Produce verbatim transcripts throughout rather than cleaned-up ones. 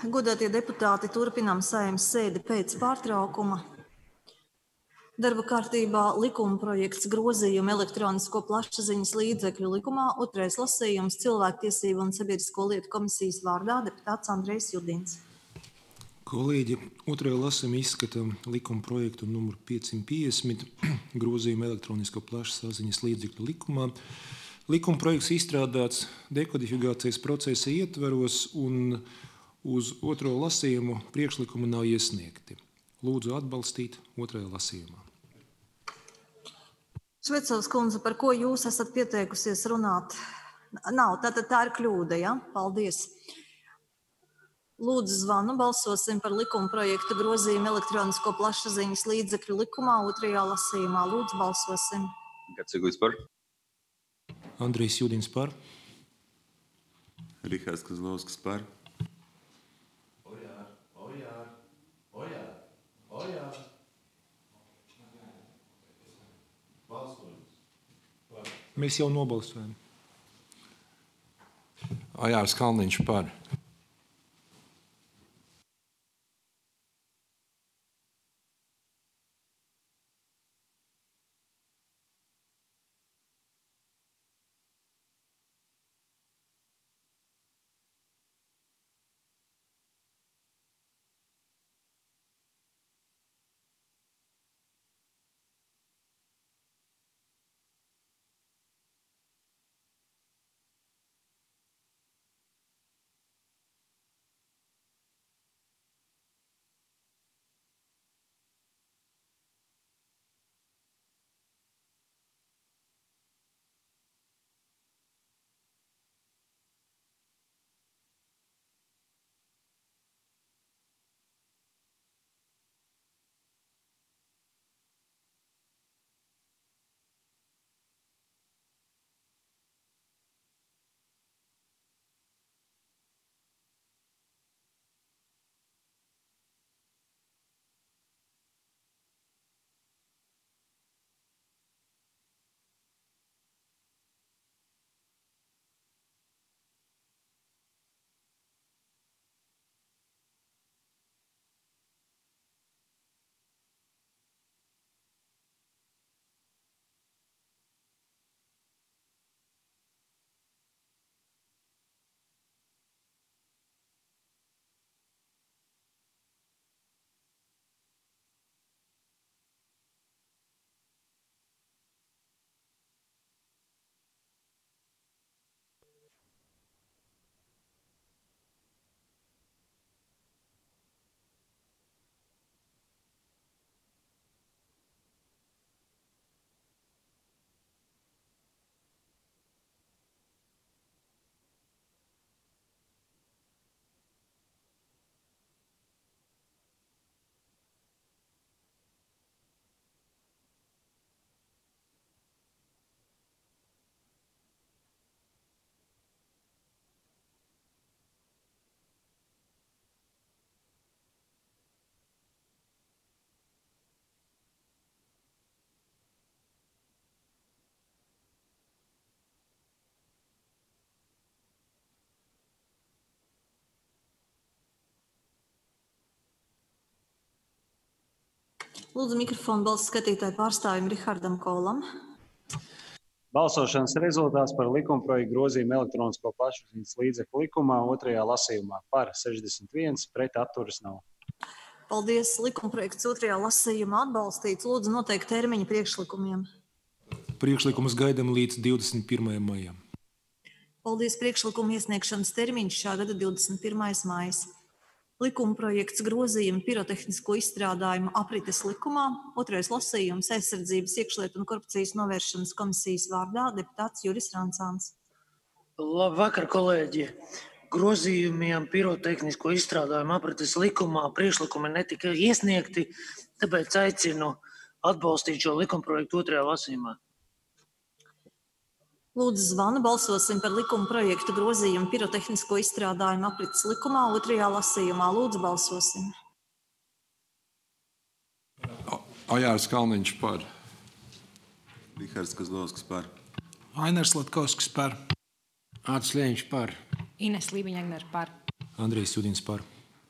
Godātie deputāti, turpinām Saeimas sēdi pēc pārtraukuma. Darba kārtībā likuma projekts grozījuma elektronisko plašsaziņas līdzekļu likumā, otrais lasījums Cilvēktiesību un sabiedrisko lietu komisijas vārdā deputāts Andrejs Judins. Kolēģi, otrajā lasījumā izskatām likuma projektu numuru piecsimt piecdesmit grozījuma elektronisko plašsaziņas līdzekļu likumā. Likuma projekts izstrādāts dekodifikācijas procesa ietvaros un uz otro lasījumu priekšlikumu nav iesniegti. Lūdzu atbalstīt otrajā lasījumā. Švecovs kundze, par ko jūs esat pieteikusies runāt? Nav, tātad tā ir kļūda, ja? Paldies. Lūdzu zvanu, balsosim par likuma projektu grozījumu elektronisko plašsaziņas līdzekļu likumā otrajā lasījumā. Lūdzu, balsosim. Gacegojs par. Andrejs Judins par. Rihards Kazlauskas par. Mēs jau nobalsojam. Ojārs Kalniņš par. Lūdzu mikrofonu balss skatītāju pārstāvim Rihardam Kolam. Balsošanas rezultāts par likumprojektu grozījumu elektronisko plašsaziņas līdzekļu likumā otrajā lasījumā par sešdesmit viens, pret atturas nav. Paldies. Likumprojekts otrajā lasījumā atbalstīts. Lūdzu noteikt termiņu priekšlikumiem. Priekšlikumus gaidām līdz divdesmit pirmajam maijam. Paldies. Priekšlikumu iesniegšanas termiņš šā gada divdesmit pirmais maijs. Likumprojekts grozījuma pirotehnisko izstrādājumu aprites likumā, otrais lasījums aizsardzības iekšlietu un korupcijas novēršanas komisijas vārdā deputāts Juris Rancāns. Labvakar, kolēģi! Grozījumiem pirotehnisko izstrādājumu aprites likumā priekšlikumi netika iesniegti, tāpēc aicinu atbalstīt šo likumprojektu otrajā lasījumā. Lūdzu zvanu, balsosim par likuma projektu grozījumu pirotehnisko izstrādājumu aprites likumā otrajā lasījumā. Lūdzu balsosim. Ojārs Kalniņš par. Rihards Kazlauskas par. Ainars Latkovskis par. Ācis Ļeņš par. Ines Lībiņa-Egner par. Andrejs Judins par.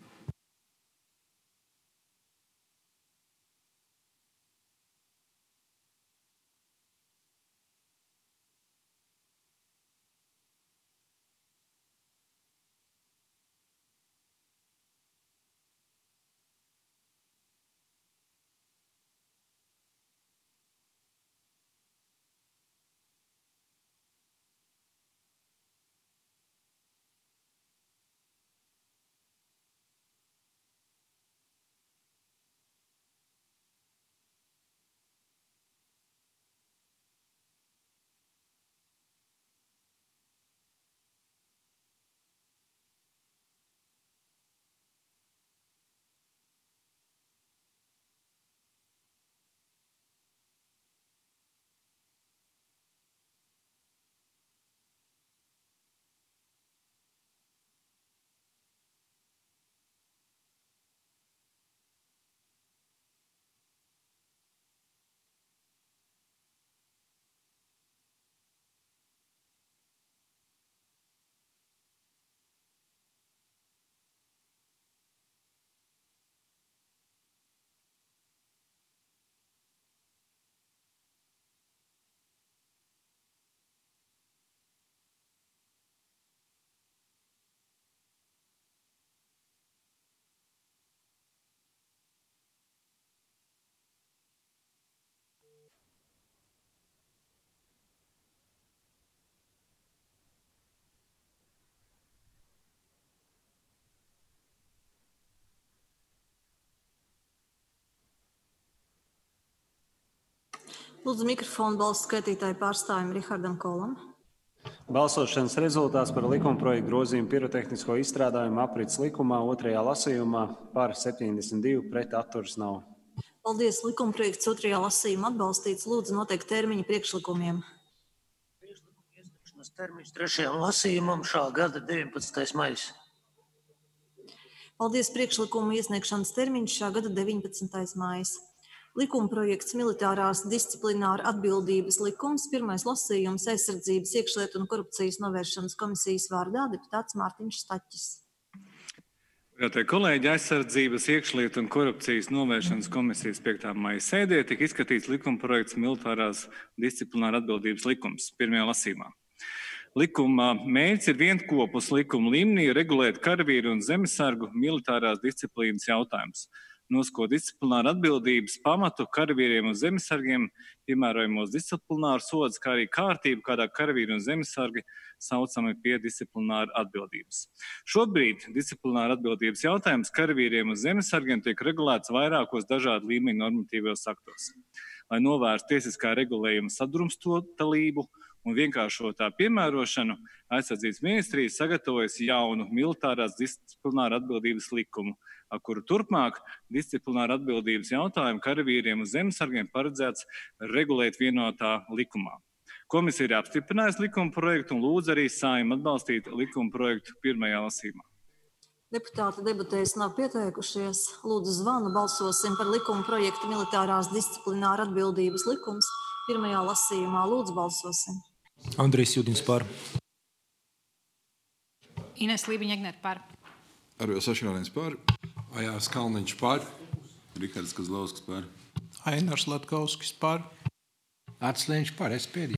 Lūdzu mikrofonu balsu skaitītāju pārstāvim Rihardam Kolam. Balsošanas rezultāts par likumprojektu grozījumu pirotehnisko izstrādājumu aprits likumā otrajā lasījumā par septiņdesmit divi pret atturas nav. Paldies, likumprojekts otrajā lasījumā atbalstīts. Lūdzu noteikt termiņu priekšlikumiem. Priekšlikuma iesniegšanas termiņš trešajam lasījumam šā gada deviņpadsmitais maijs. Paldies, priekšlikuma iesniegšanas termiņš šā gada deviņpadsmitais maijs. Likumprojekts militārās disciplināra atbildības likums, pirmais lasījums aizsardzības, iekšlietu un korupcijas novēršanas komisijas vārdā deputāts Mārtiņš Staķis. Godātie kolēģi, aizsardzības, iekšlietu un korupcijas novēršanas komisijas piektā maija sēdē tika izskatīts likumprojekts militārās disciplināra atbildības likums pirmajā lasījumā. Likuma mērķis ir vienkopus likuma līmenī regulēt karavīru un zemesargu militārās disciplīnas jautājumus, nosakot disciplināru atbildības pamatu karavīriem un zemesargiem, piemērojamos disciplināru sodus, kā arī kārtību, kādā karavīri un zemesargi saucami pie disciplināra atbildības. Šobrīd disciplināra atbildības jautājums karavīriem un zemesargiem tiek regulēts vairākos dažādu līmeņu normatīvos aktos. Lai novērstu tiesiskā regulējuma sadrumstotalību un vienkāršotā piemērošanu, aizsardzības ministrija sagatavojas jaunu militārās disciplināra atbildības likumu, ar kuru turpmāk disciplināra atbildības jautājumu karavīriem un zemesargiem paredzēts regulēt vienotā likumā. Komisija ir apstiprinājusi likuma projektu un lūdz arī Saeimu atbalstīt likuma projektu pirmajā lasījumā. Deputāti debatēs nav pieteikušies. Lūdzu zvanu, balsosim par likuma projektu militārās disciplināra atbildības likums pirmajā lasījumā. Lūdzu balsosim. Andrejs Judins par. Ines Lībiņa-Egner par. Arvils Aškalniņš par. Ajārs Kalniņš par. Rihards Kozlovskis par. Ainars Latkovskis par. Atslēņš par. Es pēdējā.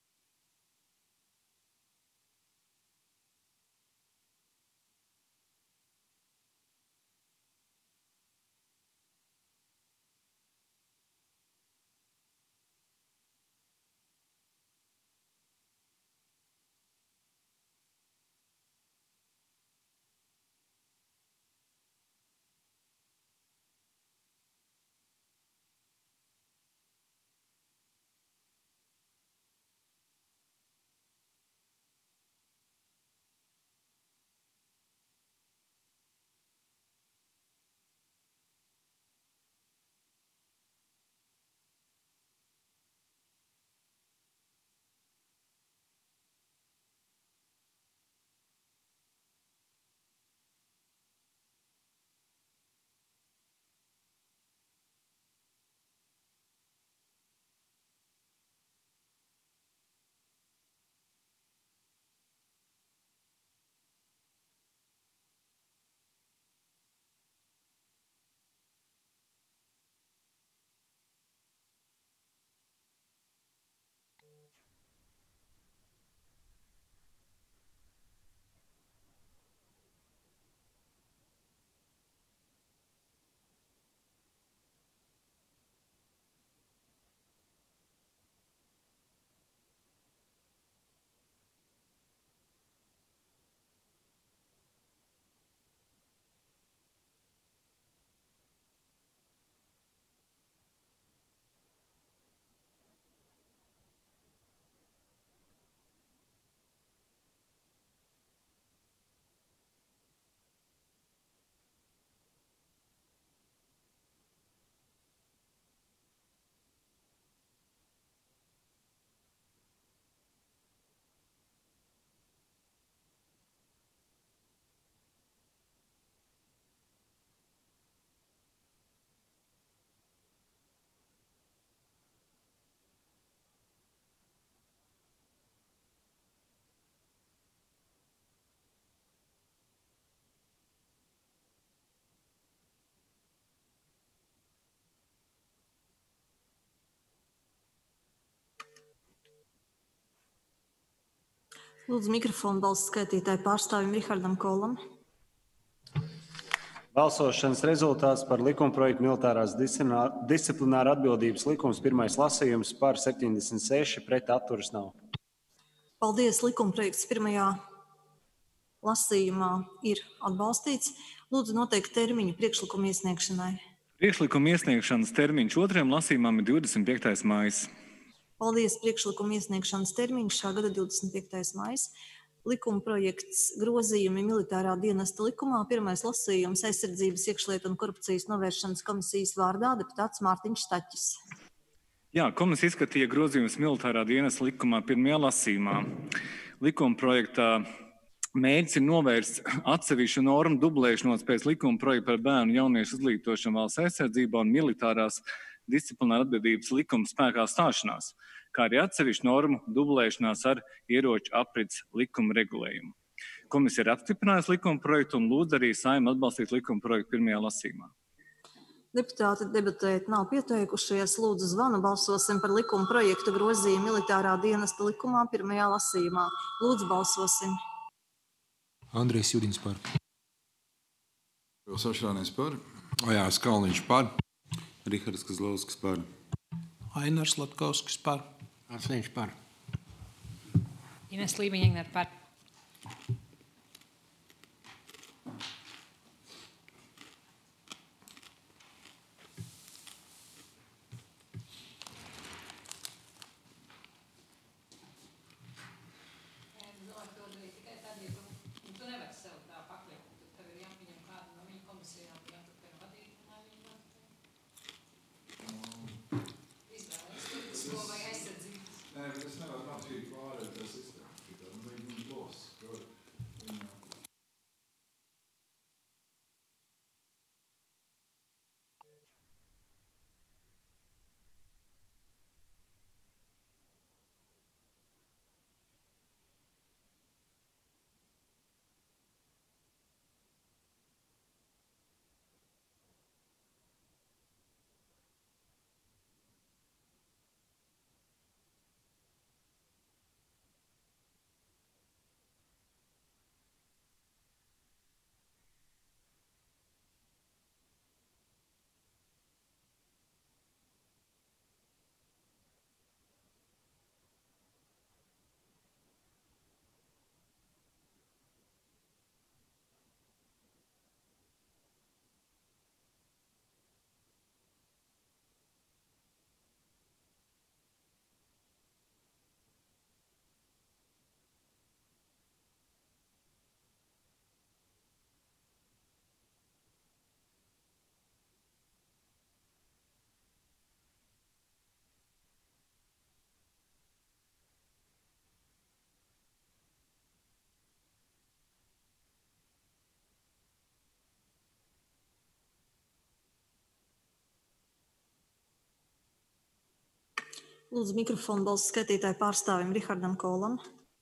Lūdzu mikrofonu balsu skaitītāju pārstāvim Rihardam Kolam. Balsošanas rezultāts par likumprojektu militārās disciplināra atbildības likums pirmais lasījums par septiņdesmit seši pret atturas nav. Paldies, likumprojekts pirmajā lasījumā ir atbalstīts. Lūdzu noteikt termiņu priekšlikumu iesniegšanai. Priekšlikuma iesniegšanas termiņš otrajam lasījumam ir divdesmit piektais maijs. Paldies. Priekšlikuma iesniegšanas termiņš šā gada divdesmit piektais maijs. Likuma projekts grozījumi militārā dienesta likumā. Pirmais lasījums aizsardzības, iekšlietu un korupcijas novēršanas komisijas vārdā deputāts Mārtiņš Staķis. Jā, komisija izskatīja grozījumus militārā dienesta likumā pirmajā lasījumā. Likuma projektā mērķis ir novērst atsevišķu normu dublēšanos pēc likuma projekta par bērnu un jauniešu izglītošanu valsts aizsardzībā un militārās disciplināra atbildības likuma spēkā stāšanās, kā arī atsevišķu normu dublēšanās ar ieroču aprits likuma regulējumu. Komisija ir apstiprinājusi likuma projektu un lūdz arī Saeimu atbalstīt likuma projektu pirmajā lasījumā. Deputāti debatēt nav pieteikušies. Lūdzu zvanu, balsosim par likuma projektu grozījumu militārā dienesta likumā pirmajā lasījumā. Lūdzu balsosim. Andrejs Judins par. Sašķelnieks par. Ajārs Kalniņš par. Rihards Kazlauskas par. Ainars Latkovskis par. Atsliņš par. Ines Lībiņa-Egner par. Lūdzu mikrofonu balsu skaitītāju pārstāvim Rihardam Kolam.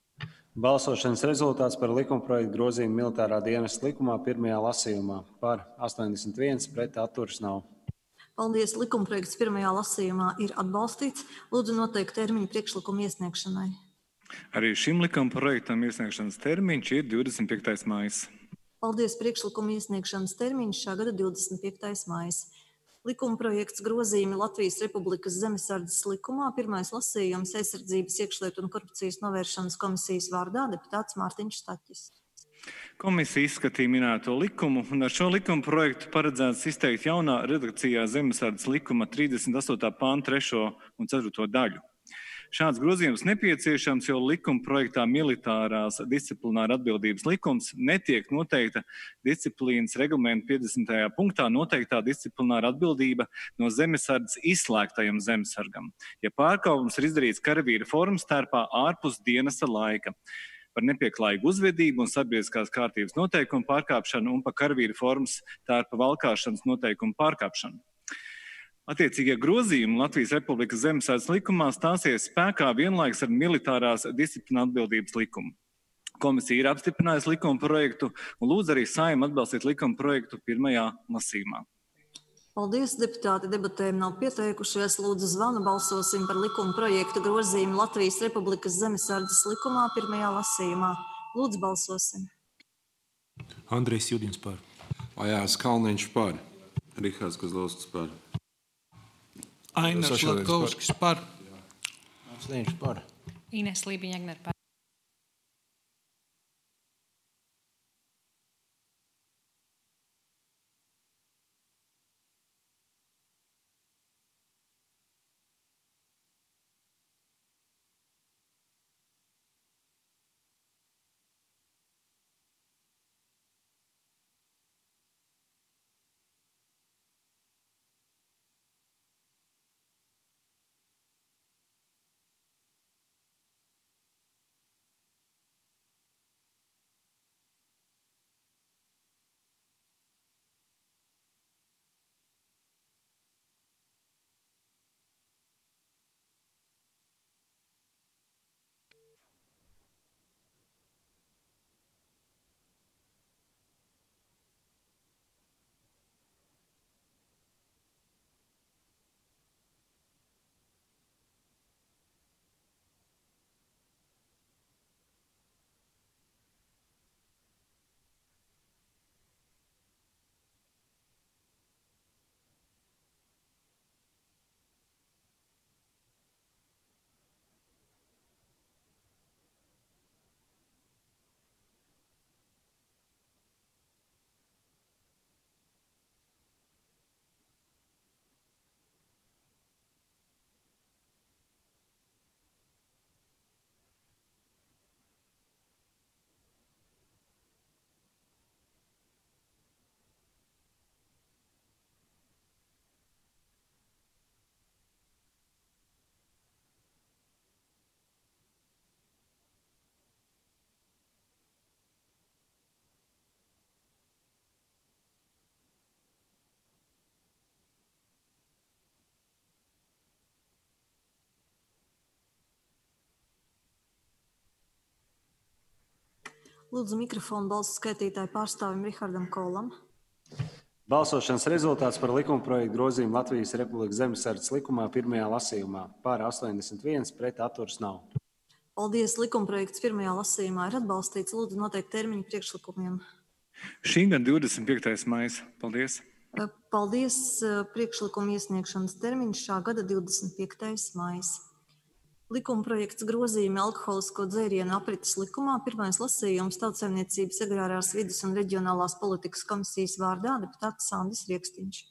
Balsošanas rezultāts par likuma projektu grozījumu militārā dienesta likumā pirmajā lasījumā. Par astoņdesmit viens, pret atturas nav. Paldies. Likuma projekts pirmajā lasījumā ir atbalstīts. Lūdzu noteikt termiņu priekšlikumu iesniegšanai. Arī šim likuma projektam iesniegšanas termiņš ir divdesmit piektais maijs. Paldies. Priekšlikumu iesniegšanas termiņš šā gada divdesmit piektais maijs. Likuma projekts grozījumi Latvijas Republikas zemesardzes likumā. Pirmais lasījums aizsardzības, iekšlietu un korupcijas novēršanas komisijas vārdā deputāts Mārtiņš Staķis. Komisija izskatīja minēto likumu, un ar šo likuma projektu paredzēts izteikt jaunā redakcijā zemesardzes likuma trīsdesmit astotā panta trešo un ceturto daļu. Šāds grozījums nepieciešams, jo likuma projektā militārās disciplināra atbildības likums netiek noteikta disciplīnas reglamenta piecdesmitajā punktā noteiktā disciplināra atbildība no zemesardzes izslēgtajam zemesargam, ja pārkāpums ir izdarīts karavīra formas tērpā ārpus dienesta laika, par nepieklājīgu uzvedību un sabiedriskās kārtības noteikumu pārkāpšanu un par karavīra formas tērpa valkāšanas noteikumu pārkāpšanu. Attiecīgie grozījumi Latvijas Republikas zemesardzes likumā stāsies spēkā vienlaikus ar militārās disciplināra atbildības likumu. Komisija ir apstiprinājusi likuma projektu un lūdz arī Saeimu atbalstīt likuma projektu pirmajā lasījumā. Paldies. Deputāti debatēm nav pieteikušies. Lūdzu zvanu, balsosim par likuma projektu grozījumu Latvijas Republikas zemesardzes likumā pirmajā lasījumā. Lūdzu balsosim. Andrejs Judins par. Ajārs Kalniņš par. Rihards Kazlauskas par. Ainars Latkovskis par. Atsliņš par. Ines Lībiņa-Egner par. Lūdzu mikrofonu balsu skaitītāju pārstāvim Rihardam Kolam. Balsošanas rezultāts par likumprojektu grozījumu Latvijas Republikas zemesardzes likumā pirmajā lasījumā. Par astoņdesmit viens, pret atturas nav. Paldies, likumprojekts pirmajā lasījumā ir atbalstīts. Lūdzu noteikt termiņu priekšlikumiem. Šī gada divdesmit piektais maijs. Paldies! Paldies, priekšlikuma iesniegšanas termiņš šā gada divdesmit piektais maijs. Likumprojekts grozījumi alkoholisko dzērienu aprites likumā. Pirmais lasījums Tautsaimniecības agrārās vides un reģionālās politikas komisijas vārdā deputāts Sandis Riekstiņš.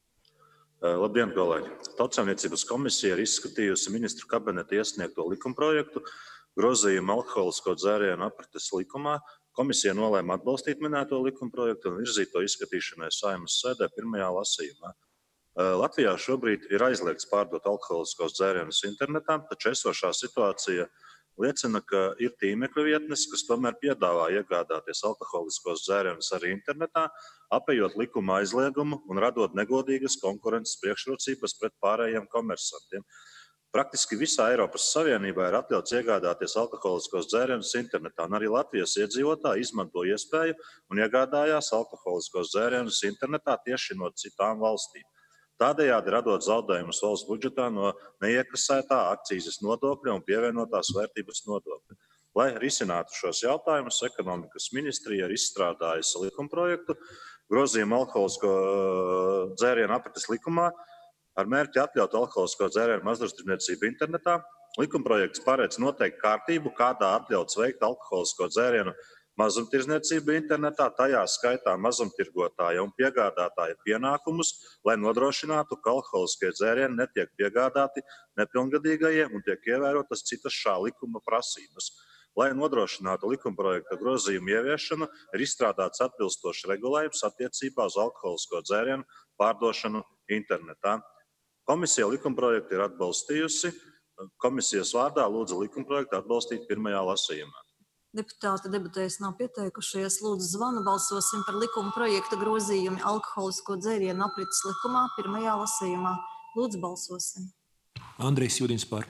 Labdien, kolēģi! Tautsaimniecības komisija ir izskatījusi ministru kabineta iesniegto likumprojektu grozījumu alkoholisko dzērienu aprites likumā. Komisija nolēma atbalstīt minēto likumprojektu un virzīt to izskatīšanai Saeimas sēdē pirmajā lasījumā. Latvijā šobrīd ir aizliegts pārdot alkoholiskos dzērienus internetā, taču esošā situācija liecina, ka ir tīmekļa vietnes, kas tomēr piedāvā iegādāties alkoholiskos dzērienus arī internetā, apejot likuma aizliegumu un radot negodīgas konkurences priekšrocības pret pārējiem komersantiem. Praktiski visā Eiropas Savienībā ir atļauts iegādāties alkoholiskos dzērienus internetā, un arī Latvijas iedzīvotāji izmanto iespēju un iegādājās alkoholiskos dzērienus internetā tieši no citām valstīm. Tādējādi radot zaudējumus valsts budžetā no neiekasētā akcīzes nodokļa un pievienotās vērtības nodokļa. Lai risinātu šos jautājumus, ekonomikas ministrija ir izstrādājusi likumprojektu grozījumu alkoholisko dzērienu aprites likumā ar mērķi atļaut alkoholisko dzērienu mazumtirdzniecību internetā. Likumprojekts paredz noteikt kārtību, kādā atļauts veikt alkoholisko dzērienu mazumtirdzniecību internetā, tajā skaitā mazumtirgotāja un piegādātāja pienākumus, lai nodrošinātu, ka alkoholiskie dzērieni netiek piegādāti nepilngadīgajiem un tiek ievērotas citas šā likuma prasības. Lai nodrošinātu likumprojekta grozījumu ieviešanu, ir izstrādāts atbilstošs regulējums attiecībā uz alkoholisko dzērienu pārdošanu internetā. Komisija likumprojektu ir atbalstījusi. Komisijas vārdā lūdzu likumprojektu atbalstīt pirmajā lasījumā. Deputāti debatēs nav pieteikušies. Lūdzu zvanu balsosim par likuma projekta grozījumi alkoholisko dzērienu aprites likumā pirmajā lasījumā. Lūdzu balsosim. Andrejs Judins par.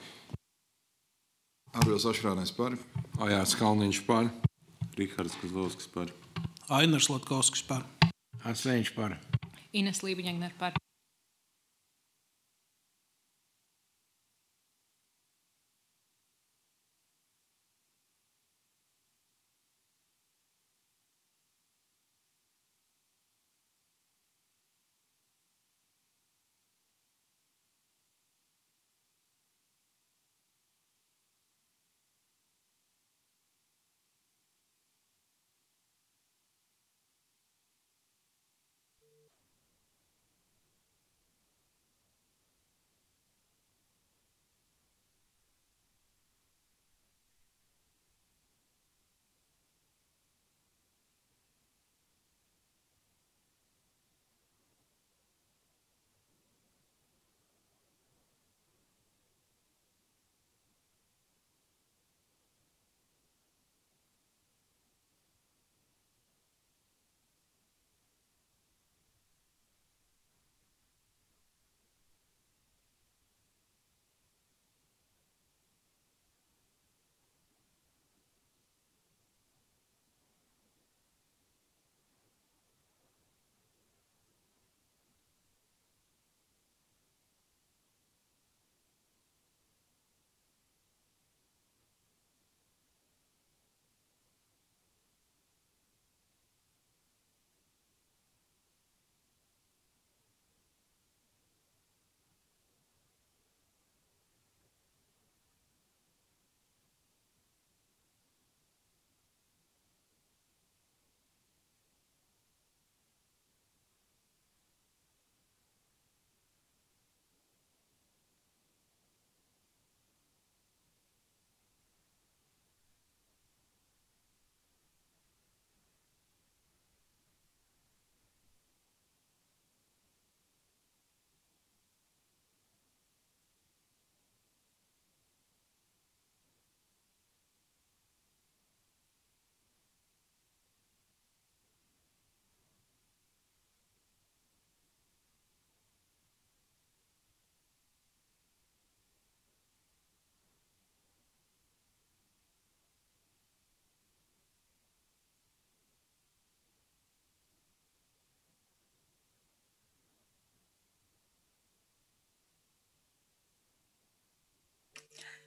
Arvils Ašrādens par. Ajārs Kalniņš par. Rihards Kozlovskis par. Ainars Latkovskis par. Ants Lēņš par. Ines Lībiņagner par.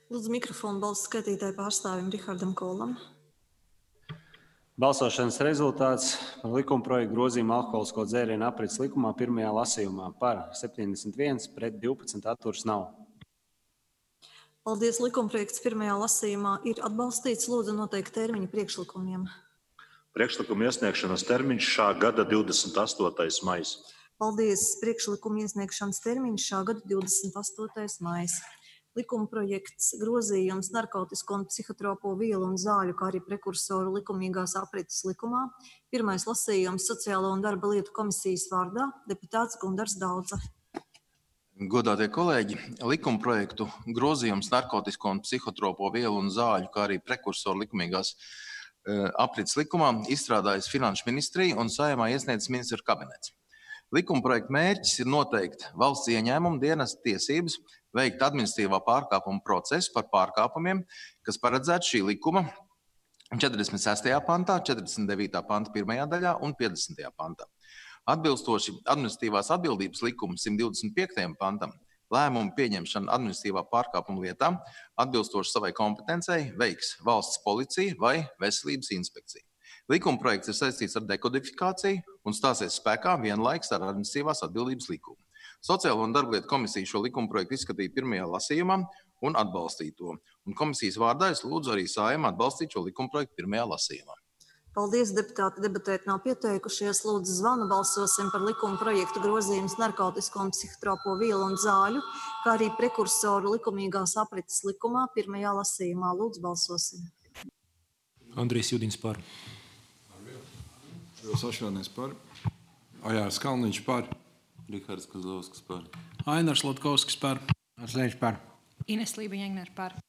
Lūdzu mikrofonu balsu skaitītāju pārstāvim Rihardam Kolam. Balsošanas rezultāts par likumprojektu grozījumu alkoholisko dzērienu aprits likumā pirmajā lasījumā par septiņdesmit viens pret divpadsmit atturas nav. Paldies, likumprojekts pirmajā lasījumā ir atbalstīts. Lūdzu noteikt termiņu priekšlikumiem. Priekšlikuma iesniegšanas termiņš šā gada divdesmit astotais maijs. Paldies, priekšlikuma iesniegšanas termiņš šā gada divdesmit astotais maijs. Likumprojekts grozījums narkotisko un psihotropo vielu un zāļu, kā arī prekursoru likumīgās aprites likumā. Pirmais lasījums Sociālo un darba lietu komisijas vārdā deputāts Gundars Daudze. Godātie kolēģi, likumprojektu grozījums narkotisko un psihotropo vielu un zāļu, kā arī prekursoru likumīgās uh, aprits likumā izstrādājas Finanšu ministrija un Saeimā iesniedzis ministru kabinets. Likumprojekta mērķis ir noteikt valsts ieņēmumu dienesta tiesības veikt administratīvā pārkāpuma procesu par pārkāpumiem, kas paredzēts šī likuma četrdesmit sestajā pantā, četrdesmit devītā panta pirmajā daļā un piecdesmitajā pantā. Atbilstoši administratīvās atbildības likuma simt divdesmit piektajam pantam, lēmumu pieņemšanu administratīvā pārkāpuma lietā atbilstoši savai kompetencei veiks valsts policija vai veselības inspekcija. Likumprojekts ir saistīts ar dekodifikāciju un stāsies spēkā vienlaiks ar administratīvās atbildības likumu. Sociālo un darba lietu komisija šo likumprojektu izskatīja pirmajā lasījumā un atbalstīja to. Un komisijas vārdā es lūdzu arī Saeimu atbalstīt šo likumprojektu pirmajā lasījumā. Paldies, deputāti, debatēt nav pieteikušies. Lūdzu zvanu balsosim par likumprojektu grozījumus narkotisko un psihotropo vielu un zāļu, kā arī prekursoru likumīgās aprites likumā pirmajā lasījumā. Lūdzu balsosim. Andrejs Judins par. Sašķelnieks par. Ajārs Kalniņš par. Rihards Kozlovskis par. Ainars Latkovskis par. Mārts Liņš par. Ines Lība-Jegner par.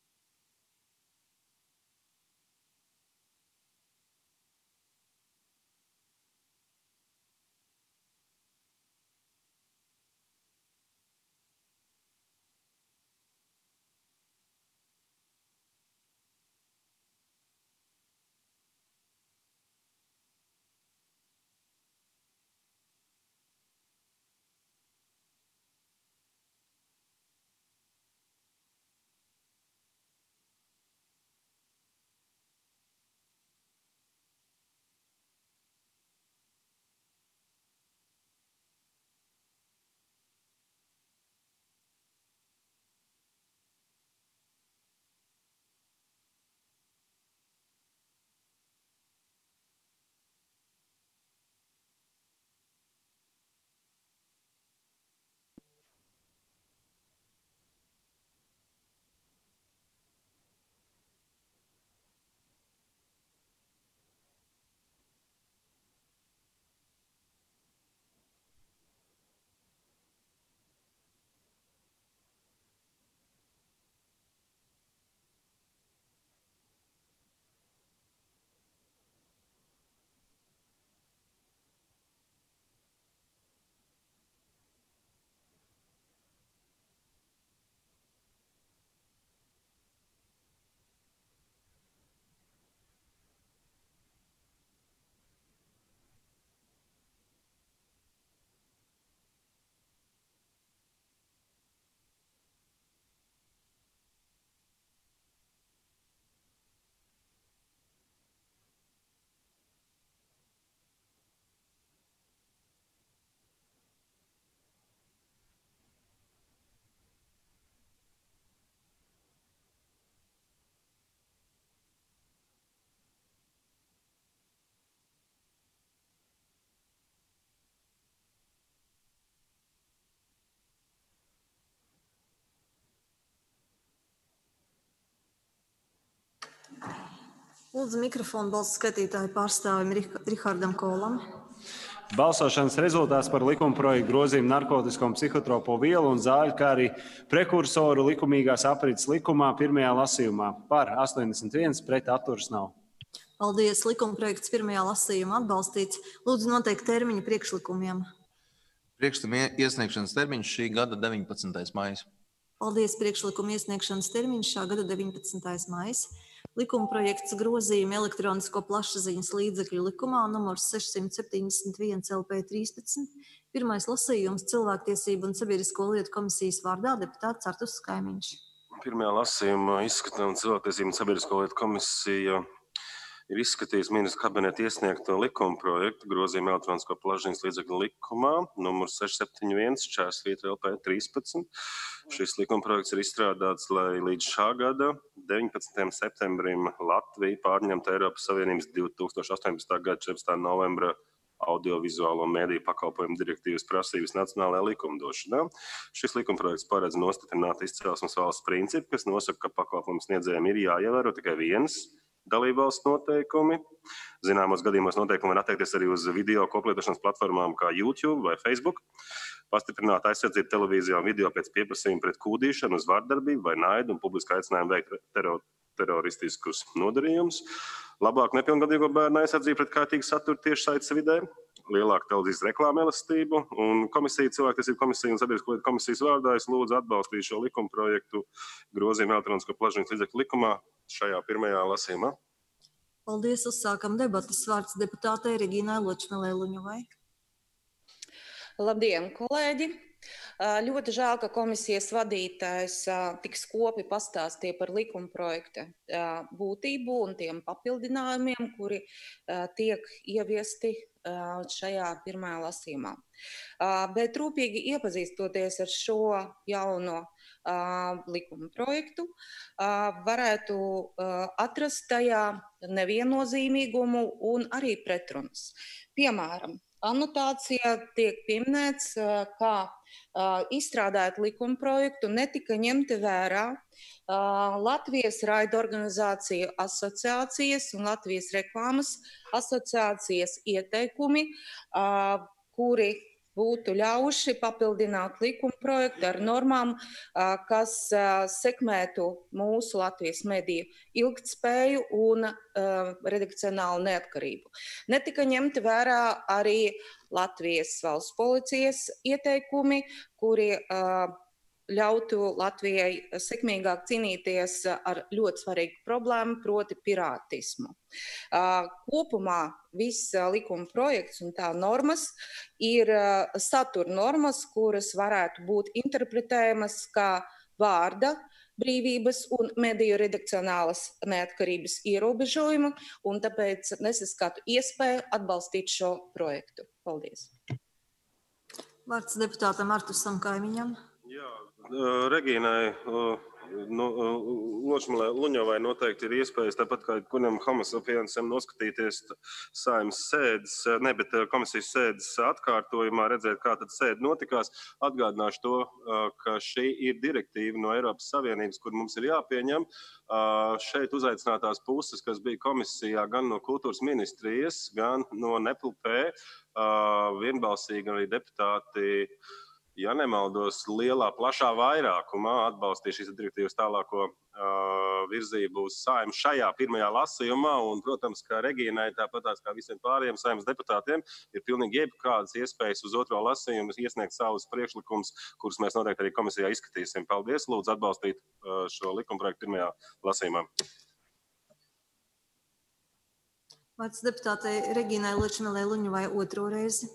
Lūdzu mikrofonu balsu skaitītāju pārstāvim Rihardam Kolam. Balsošanas rezultāts par likumprojektu grozījumu narkotisko un psihotropo vielu un zāļu, kā arī prekursoru likumīgās aprits likumā pirmajā lasījumā par astoņdesmit viens pret atturas nav. Paldies, likumprojekts pirmajā lasījumā atbalstīts. Lūdzu noteikt termiņu priekšlikumiem. Priekšlikuma iesniegšanas termiņš šī gada deviņpadsmitais maijs. Paldies, priekšlikuma iesniegšanas termiņš šā gada deviņpadsmitais maijs. Likumprojekts grozījumi elektronisko plašsaziņas līdzekļu likumā numurs sešsimt septiņdesmit viens L P trīspadsmit. Pirmais lasījums Cilvēktiesību un sabiedrisko lietu komisijas vārdā deputāts Artus Skaimiņš. pirmajā lasījumā izskatām cilvēktiesību un sabiedrisko lietu komisija ir izskatījusi ministra kabineta iesniegto likuma projektu grozījumu elektronisko plašsaziņas līdzekļu likumā numur seši septiņi viens šķērsvītra L P trīspadsmit. Šis likuma projekts ir izstrādāts, lai līdz šā gada deviņpadsmitajam septembrim Latvija pārņemtu Eiropas Savienības divi tūkstoši astoņpadsmitā gada četrpadsmitā novembra audiovizuālo mediju pakalpojumu direktīvas prasības nacionālajā likumdošanā. Šis likumprojekts paredz nostiprināt izcelsmes valsts principu, kas nosaka, ka pakalpojumu sniedzējiem ir jāievēro tikai viens dalībvalsts noteikumi. Zināmos gadījumos noteikumi var attiekties arī uz video koplietošanas platformām kā YouTube vai Facebook. Pastiprināt aizsardzību televīzijā un video pēc pieprasījuma pret kūdīšanu uz vardarbību vai naidu un publiski aicinājumu veikt teror, teroristiskus nodarījumus. Labāk nepilngadīgo bērnu aizsardzību pret kaitīgu saturu tiešsaites vidē. Lielāka televīzijas reklāma elastību. Un komisija, cilvēktiesību komisija un sabiedrisko lietu komisijas vārdā es lūdzu atbalstīt šo likuma projektu grozījumu elektronisko plašsaziņas līdzekļu likumā šajā pirmajā lasījumā. Paldies, uzsākam debatas. Vārds deputātei Regīnai Ločmelei Luņuvai. Labdien, kolēģi! Ļoti žēl, ka komisijas vadītājs tik skopi pastāstīja par likuma projekta būtību un tiem papildinājumiem, kuri tiek ieviesti šajā pirmajā lasījumā. Bet rūpīgi iepazīstoties ar šo jauno likuma projektu, varētu atrast tajā neviennozīmīgumu un arī pretrunas. Piemēram, anotācijā tiek pieminēts, ka izstrādājot likuma projektu netika ņemti vērā Latvijas raidorganizāciju asociācijas un Latvijas reklāmas asociācijas ieteikumi, kuri būtu ļauši papildināt likuma projektu ar normām, kas sekmētu mūsu Latvijas mediju ilgtspēju un redakcionālu neatkarību. Netika ņemti vērā arī Latvijas valsts policijas ieteikumi, kuri ļautu Latvijai sekmīgāk cīnīties ar ļoti svarīgu problēmu, proti pirātismu. Kopumā viss likuma projekts un tā normas ir satura normas, kuras varētu būt interpretējamas kā vārda brīvības un mediju redakcionālas neatkarības ierobežojumu, un tāpēc nesaskatu iespēju atbalstīt šo projektu. Paldies. Vārds deputātam Artusam Kaimiņam. Jā, Regīnai nu, Ločmelei Luņuvai noteikti ir iespējas, tāpat kā kuram homosapiensam noskatīties Saeimas sēdes, ne, bet komisijas sēdes atkārtojumā, redzēt, kā tad sēde notikās. Atgādināšu to, ka šī ir direktīva no Eiropas Savienības, kur mums ir jāpieņem. Šeit uzaicinātās puses, kas bija komisijā gan no kultūras ministrijas, gan no N E P L P, vienbalsīgi arī deputāti, ja nemaldos, lielā, plašā vairākumā atbalstīja šīs direktīvas tālāko uh, virzību uz Saeimu šajā pirmajā lasījumā. Un, protams, kā Regīnai, tāpatās kā visiem pārējiem Saeimas deputātiem, ir pilnīgi jebkādas iespējas uz otro lasījumu iesniegt savus priekšlikumus, kurus mēs noteikti arī komisijā izskatīsim. Paldies, lūdzu atbalstīt uh, šo likumprojektu pirmajā lasījumā. Vārds deputātei Regīnai Ločmelei Luņuvai otro reizi.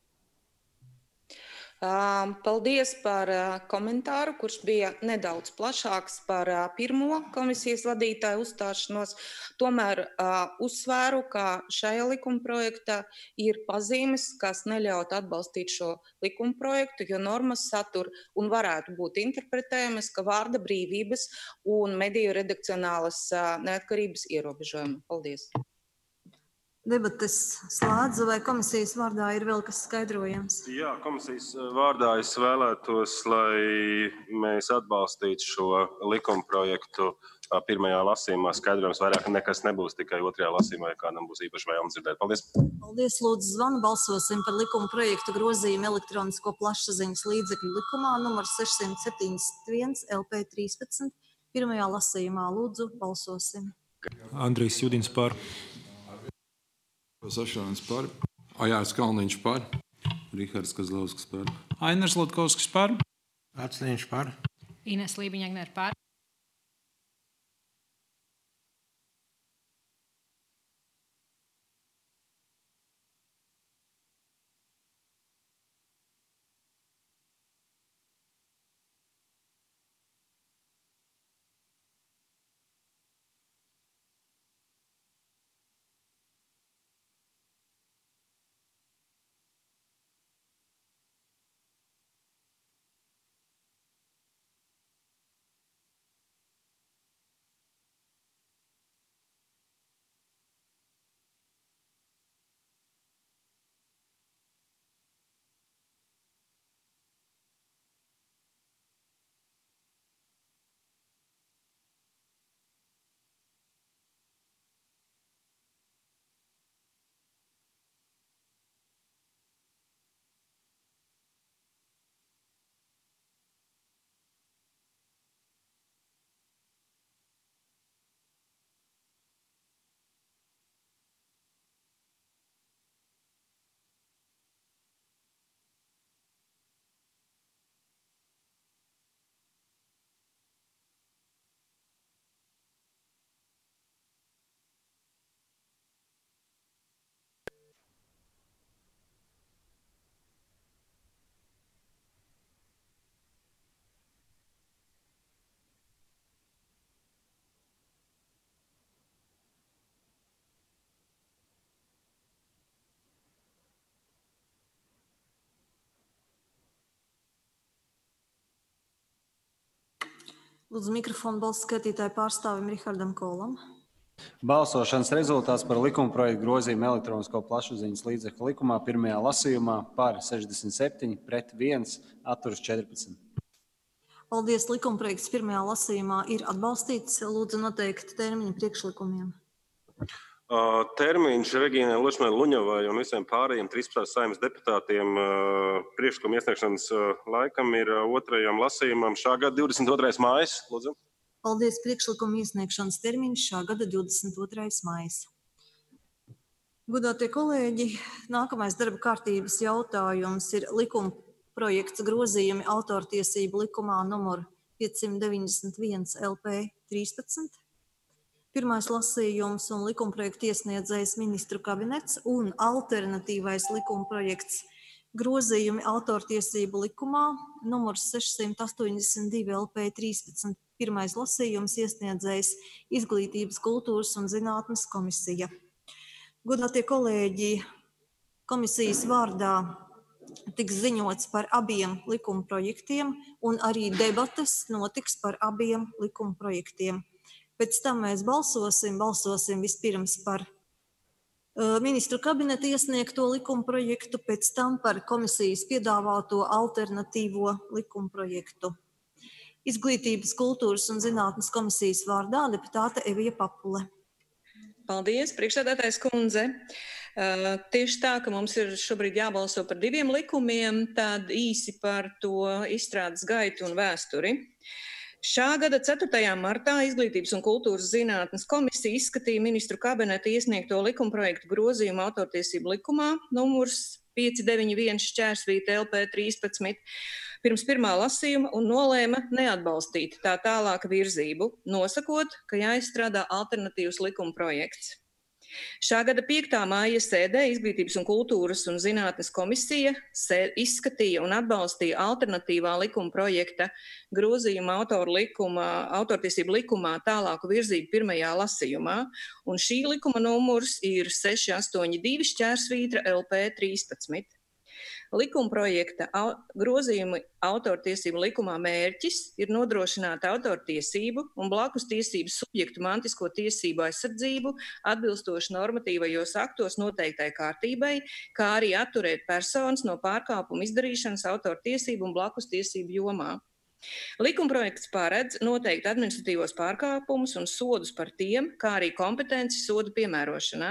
Paldies par komentāru, kurš bija nedaudz plašāks par pirmo komisijas vadītāju uzstāšanos. Tomēr uzsvēru, ka šajā likuma projektā ir pazīmes, kas neļaut atbalstīt šo likuma projektu, jo normas satur un varētu būt interpretējamas, ka vārda brīvības un mediju redakcionālas neatkarības ierobežojumi. Paldies. Debates slēdzu, vai komisijas vārdā ir vēl kas skaidrojams? Jā, komisijas vārdā es vēlētos, lai mēs atbalstītu šo likuma projektu pirmajā lasījumā. Skaidrojums vairāk nekas nebūs, tikai otrajā lasījumā, ja kādam būs īpaši vēlams dzirdēt. Paldies! Paldies, lūdzu, zvanu. Balsosim par likuma projektu grozījumu elektronisko plašsaziņas līdzekļu likumā numur seši septiņdesmit viens L P trīspadsmit. Pirmajā lasījumā lūdzu balsosim. Andrijs Judins par. Sašķelēns par, Ajārs Kalniņš par, Rihards Kazlauskas par, Ainars Latkovskis par, Atsliņš par, Ines Lībiņa-Egner par. Lūdzu mikrofonu balss skaitītāju pārstāvim Rihardam Kolam. Balsošanas rezultāts par likumprojektu grozījumu elektronisko plašsaziņas līdzekļu likumā pirmajā lasījumā par sešdesmit septiņi pret viens, atturas četrpadsmit. Paldies, likumprojekts pirmajā lasījumā ir atbalstīts. Lūdzu noteikt termiņu priekšlikumiem. Uh, Termiņš Regīnai Ločmai Luņavai un visiem pārējiem trīspadsmit Saeimas deputātiem uh, priekšlikuma iesniegšanas uh, laikam ir uh, otrajam lasījumam šā gada divdesmit otrais mājas. Lūdzu. Paldies, priekšlikuma iesniegšanas termiņš šā gada divdesmit otrais mājas. Godātie kolēģi, nākamais darba kārtības jautājums ir likuma projekts grozījumi autortiesību likumā numur piecsimt deviņdesmit viens L P trīspadsmit. Pirmais lasījums un likumprojekta iesniedzējs ministru kabinets un alternatīvais likumprojekts grozījumi autortiesību likumā numurs sešsimt astoņdesmit divi L P trīspadsmit. Pirmais lasījums iesniedzējs Izglītības, kultūras un zinātnes komisija. Godātie kolēģi, komisijas vārdā tiks ziņots par abiem likumprojektiem un arī debates notiks par abiem likumprojektiem. Pēc tam mēs balsosim, balsosim vispirms par uh, ministru kabineta iesniegto likumprojektu, pēc tam par komisijas piedāvāto alternatīvo likumprojektu. Izglītības, kultūras un zinātnes komisijas vārdā deputāte Evija Papule. Paldies, priekšsēdētājs kundze. Uh, tieši tā, ka mums ir šobrīd jābalso par diviem likumiem, tad īsi par to izstrādes gaitu un vēsturi. Šā gada ceturtajā martā Izglītības un kultūras zinātnes komisija izskatīja ministru kabineta iesniegto likumprojektu grozījumu autortiesību likumā numurs pieci deviņi viens šķērsvīta L P trīspadsmit pirms pirmā lasījuma un nolēma neatbalstīt tā tālāka virzību, nosakot, ka jāizstrādā alternatīvs likumprojekts. Šā gada piektā māja sēdē Izglītības un kultūras un zinātnes komisija izskatīja un atbalstīja alternatīvā likuma projekta grozījuma autoru likuma, autortiesību likumā tālāku virzību pirmajā lasījumā, un šī likuma numurs ir seši astoņi divi šķērsvītra L P trīspadsmit. Likuma projekta au, grozījuma autortiesību likumā mērķis ir nodrošināt autortiesību un blakus tiesību subjektu mantisko tiesību aizsardzību atbilstoši normatīvajos aktos noteiktai kārtībai, kā arī atturēt personas no pārkāpumu izdarīšanas autortiesību un blakus tiesību jomā. Likumprojekts paredz noteikt administratīvos pārkāpumus un sodus par tiem, kā arī kompetenci sodu piemērošanā.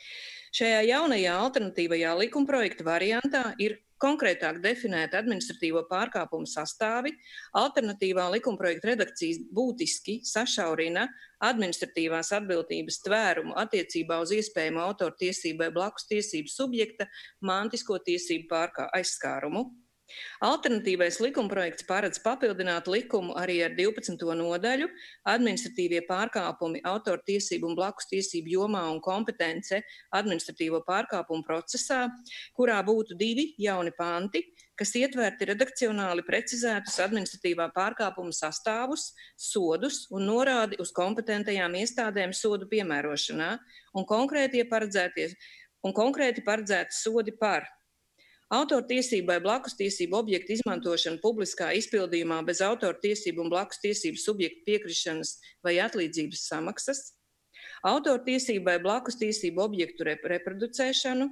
Šajā jaunajā alternatīvajā likumprojekta variantā ir konkrētāk definēta administratīvo pārkāpumu sastāvi, alternatīvā likumprojekta redakcijas būtiski sašaurina administratīvās atbildības tvērumu attiecībā uz iespējamu autortiesībai blakus tiesību subjekta mantisko tiesību pārkā aizskārumu. Alternatīvais likumprojekts paredz papildināt likumu arī ar divpadsmito nodaļu administratīvie pārkāpumi autortiesību un blakus tiesību jomā un kompetence administratīvo pārkāpumu procesā, kurā būtu divi jauni panti, kas ietverti redakcionāli precizētus administratīvā pārkāpuma sastāvus, sodus un norādi uz kompetentajām iestādēm sodu piemērošanā un konkrēti paredzēties un konkrēti paredzēti sodi par autortiesībai blakus tiesību objektu izmantošanu publiskā izpildījumā bez autortiesību un blakus tiesību subjektu piekrišanas vai atlīdzības samaksas, autortiesībai blakus tiesību objektu rep reproducēšanu,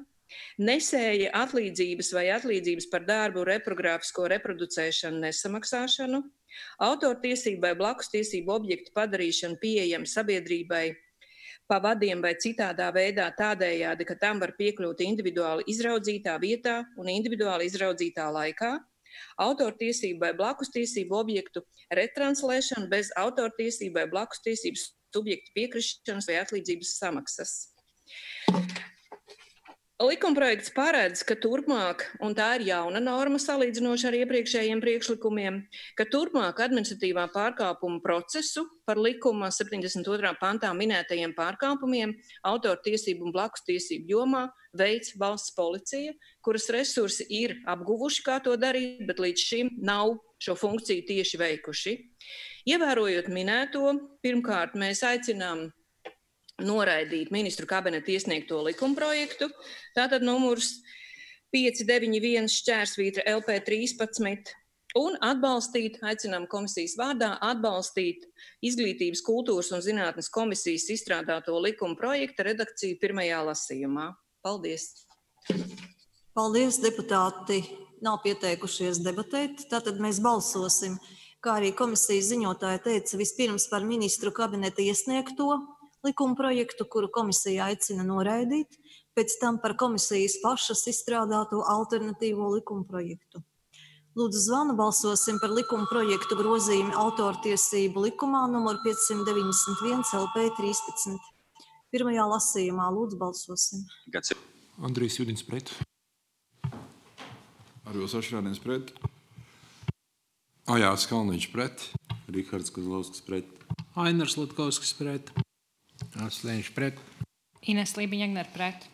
nesēja atlīdzības vai atlīdzības par darbu reprogrāfisko reproducēšanu nesamaksāšanu, autortiesībai blakus tiesību objektu padarīšanu pieejam sabiedrībai pa vadiem vai citādā veidā tādējādi, ka tam var piekļūt individuāli izraudzītā vietā un individuāli izraudzītā laikā, autortiesībai blakus tiesību objektu retranslēšanu bez autortiesībai blakus tiesības subjektu piekrišanas vai atlīdzības samaksas. Likumprojekts paredz, ka turpmāk, un tā ir jauna norma salīdzinoši ar iepriekšējiem priekšlikumiem, ka turpmāk administratīvā pārkāpuma procesu par likuma septiņdesmit otrā pantā minētajiem pārkāpumiem autortiesību un blakus tiesību jomā veids valsts policija, kuras resursi ir apguvuši, kā to darīt, bet līdz šim nav šo funkciju tieši veikuši. Ievērojot minēto, pirmkārt mēs aicinām noraidīt ministru kabineta iesniegto likumprojektu, tātad numurs pieci deviņi viens šķērsvītra L P trīspadsmit, Un atbalstīt, aicinām komisijas vārdā, atbalstīt Izglītības, kultūras un zinātnes komisijas izstrādāto likuma projekta redakciju pirmajā lasījumā. Paldies! Paldies, deputāti nav pieteikušies debatēt, tātad mēs balsosim. Kā arī komisijas ziņotāja teica, vispirms par ministru kabineta iesniegto likuma projektu, kuru komisija aicina noraidīt, pēc tam par komisijas pašas izstrādāto alternatīvo likuma projektu. Lūdzu, zvanu balsosim par likuma projektu grozījumu autortiesību likumā numur piecsimt deviņdesmit viens L P trīspadsmit. Pirmajā lasījumā lūdzu balsosim. Andrijs Judins pret. Arvils Ašrādens pret. Ajārs Kalniņš pret. Rihards Kozlovskis pret. Ainars Latkovskis pret. Aslēņš pret. Ines Lībiņa-Agner pret.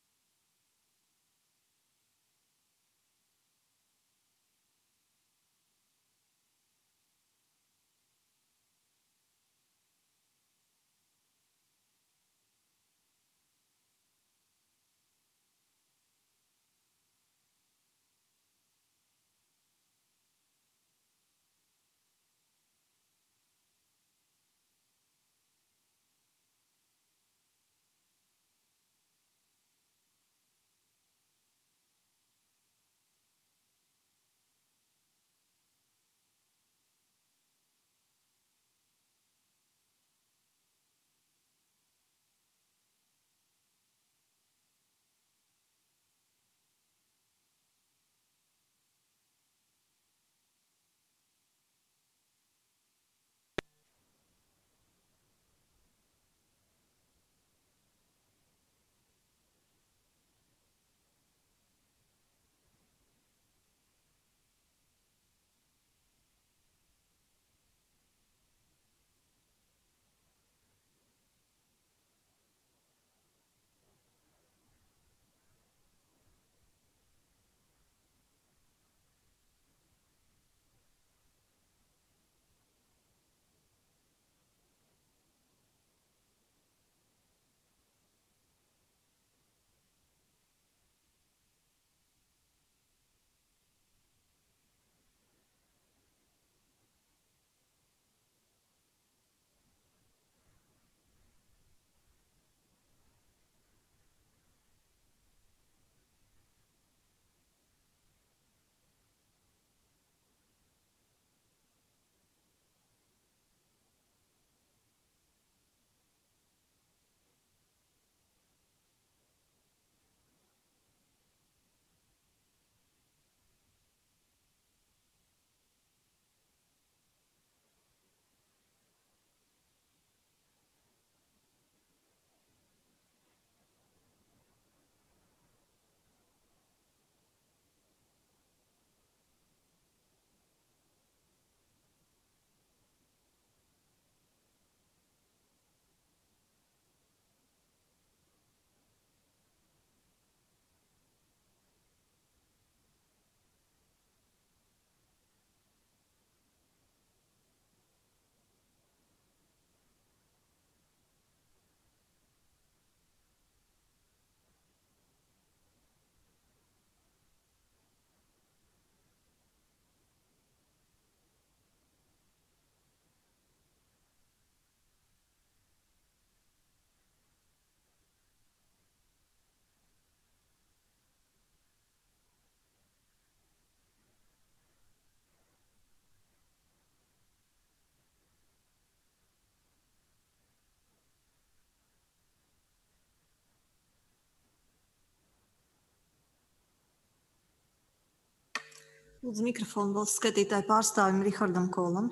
Lūdzu, mikrofonu valsts skaitītāju pārstāvim Rihardam Kolam.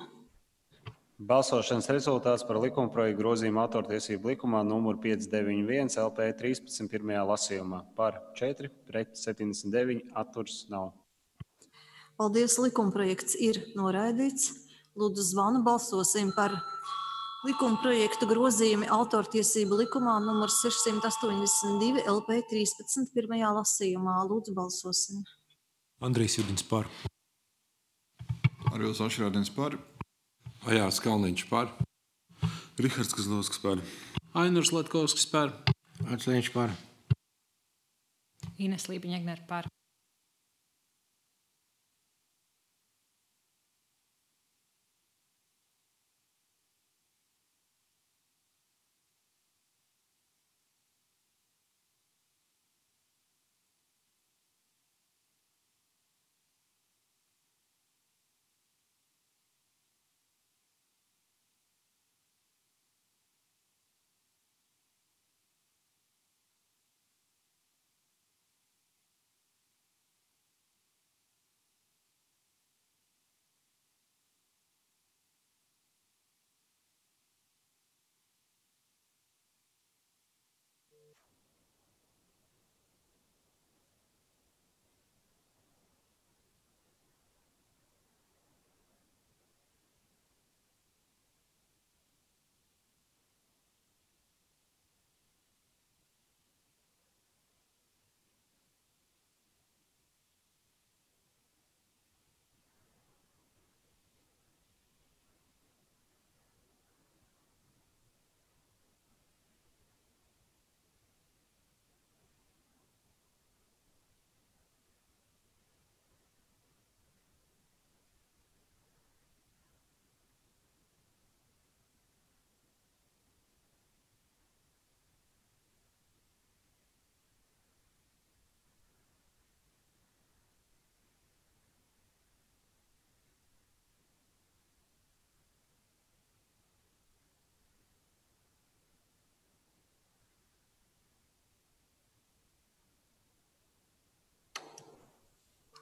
Balsošanas rezultāts par likuma projektu grozījumu autortiesību likumā numur piecsimt deviņdesmit viens L P trīspadsmit pirmajā lasījumā. Par četri, pret septiņdesmit deviņi, atturs nav. Paldies, likuma projekts ir noraidīts. Lūdzu, zvanu balsosim par likuma projektu grozījumu autortiesību likumā numur sešsimt astoņdesmit divi L P trīspadsmit pirmajā lasījumā. Lūdzu, balsosim. Andrijs Judins par. Arvils Ašrādens par. Ajārs Kalniņš par. Rihards Kozlovskis par. Ainars Latkovskis par. Aslēņš par. Ines Lībiņa-Agner par.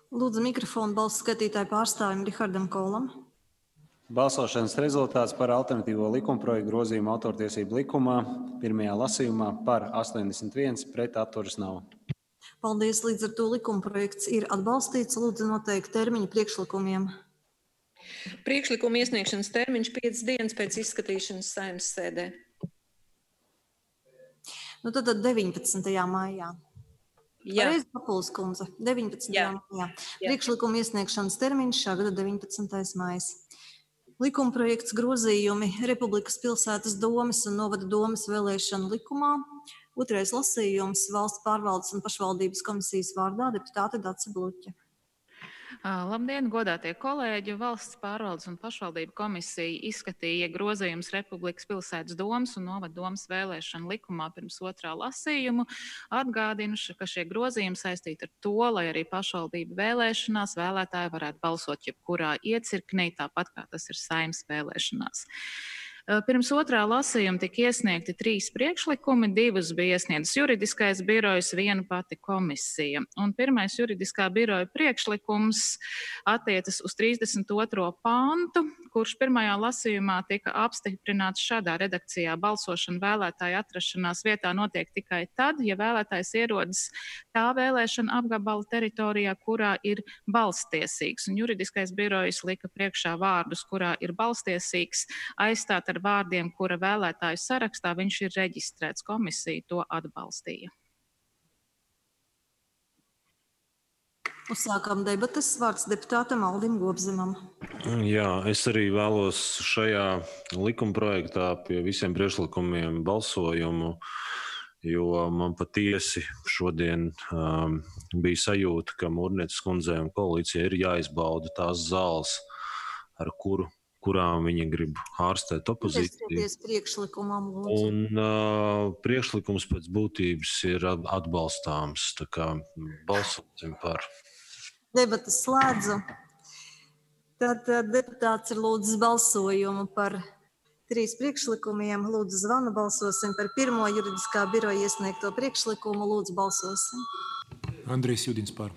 Lūdzu mikrofonu balsu skatītāju pārstāvim Rihardam Kolam. Balsošanas rezultāts par alternatīvo likumprojektu grozījumu autortiesību likumā pirmajā lasījumā par astoņdesmit viens, pret atturas nav. Paldies, līdz ar to likumprojekts ir atbalstīts. Lūdzu noteikt termiņu priekšlikumiem. Priekšlikuma iesniegšanas termiņš piecas dienas pēc izskatīšanas Saeimas sēdē. Nu, tad deviņpadsmitajā maijā. Jā. Pareizi, Papuls kundze. deviņpadsmitajā maijā. Priekšlikuma iesniegšanas termiņš šā gada deviņpadsmitais maijs. Likumprojekts grozījumi Republikas pilsētas domes un novada domes vēlēšanu likumā. Otrais lasījums Valsts pārvaldes un pašvaldības komisijas vārdā deputāte Dace Bluķe. Labdien, godātie kolēģi! Valsts pārvaldes un pašvaldību komisija izskatīja grozījumus Republikas pilsētas domes un novada domes vēlēšanu likumā pirms otrā lasījumu. Atgādinu, ka šie grozījumi saistīti ar to, lai arī pašvaldību vēlēšanās vēlētāji varētu balsot jebkurā iecirknī, tāpat kā tas ir Saeimas vēlēšanās. Pirms otrā lasījuma tika iesniegti trīs priekšlikumi, divus bija iesniedzis juridiskais birojs, viena pati komisija. Un pirmais juridiskā biroja priekšlikums attiecas uz trīsdesmit otro pantu, kurš pirmajā lasījumā tika apstiprināts šādā redakcijā. Balsošana vēlētāja atrašanās vietā notiek tikai tad, ja vēlētājs ierodas tā vēlēšana apgabala teritorijā, kurā ir balstiesīgs. Un juridiskais birojs lika priekšā vārdus, kurā ir balstiesīgs, aizstāt ar vārdiem, kura vēlētāju sarakstā viņš ir reģistrēts. Komisija to atbalstīja. Uzsākam debates. Vārds deputātam Aldim Gobzemam. Jā, es arī vēlos šajā likumprojektā pie visiem priekšlikumiem balsojumu, jo man patiesi šodien um, bija sajūta, ka Mūrnieces kundzei un koalīcijai ir jāizbauda tās zāles, ar kuru kurām viņi grib ārstēt opozīciju. Priekšlikumam, lūdzu. Un uh, priekšlikums pēc būtības ir atbalstāms, tā kā balsosim par. Debatas slēdzu. Tad deputāts ir lūdzis balsojumu par trīs priekšlikumiem. Lūdzu zvanu, balsosim par pirmo juridiskā biroja iesniegto priekšlikumu. Lūdzu balsosim. Andrejs Judins par.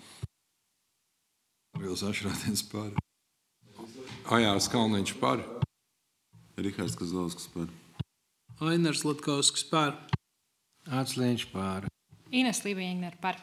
Vils Ašrātins par. Ajārs Kalniņš par. Rihards Kazlauskas par. Ainars Latkovskis par. Atslēņš par. Ines Lībiņa par.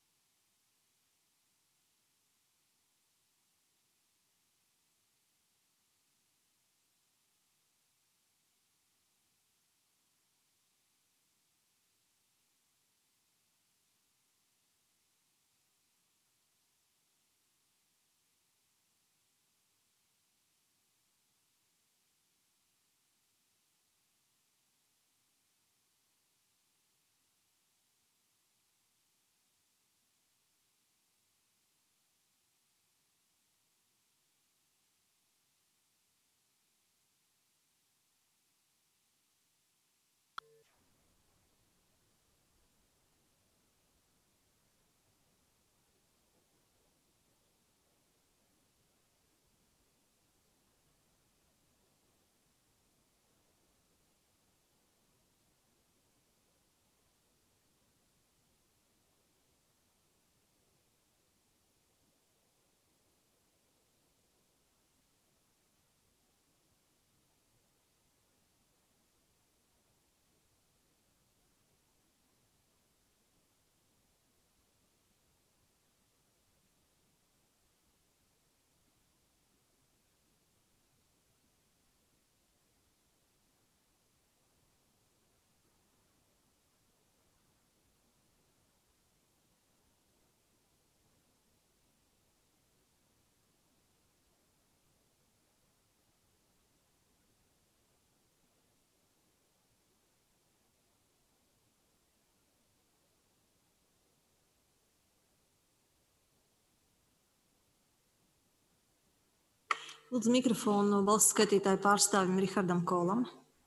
Lūdzu mikrofonu balsu skaitītāju pārstāvim Rihardam Kolam.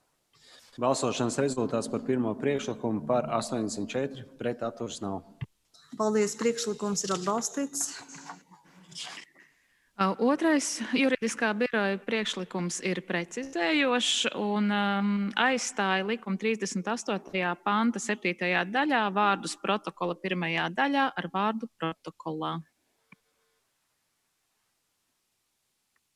Balsošanas rezultāts par pirmo priekšlikumu par astoņdesmit četri, pret atturas nav. Paldies, priekšlikums ir atbalstīts. Otrais juridiskā biroja priekšlikums ir precizējošs un um, aizstāja likuma trīsdesmit astotajā panta septītajā daļā vārdus protokola pirmajā daļā ar vārdu protokolā.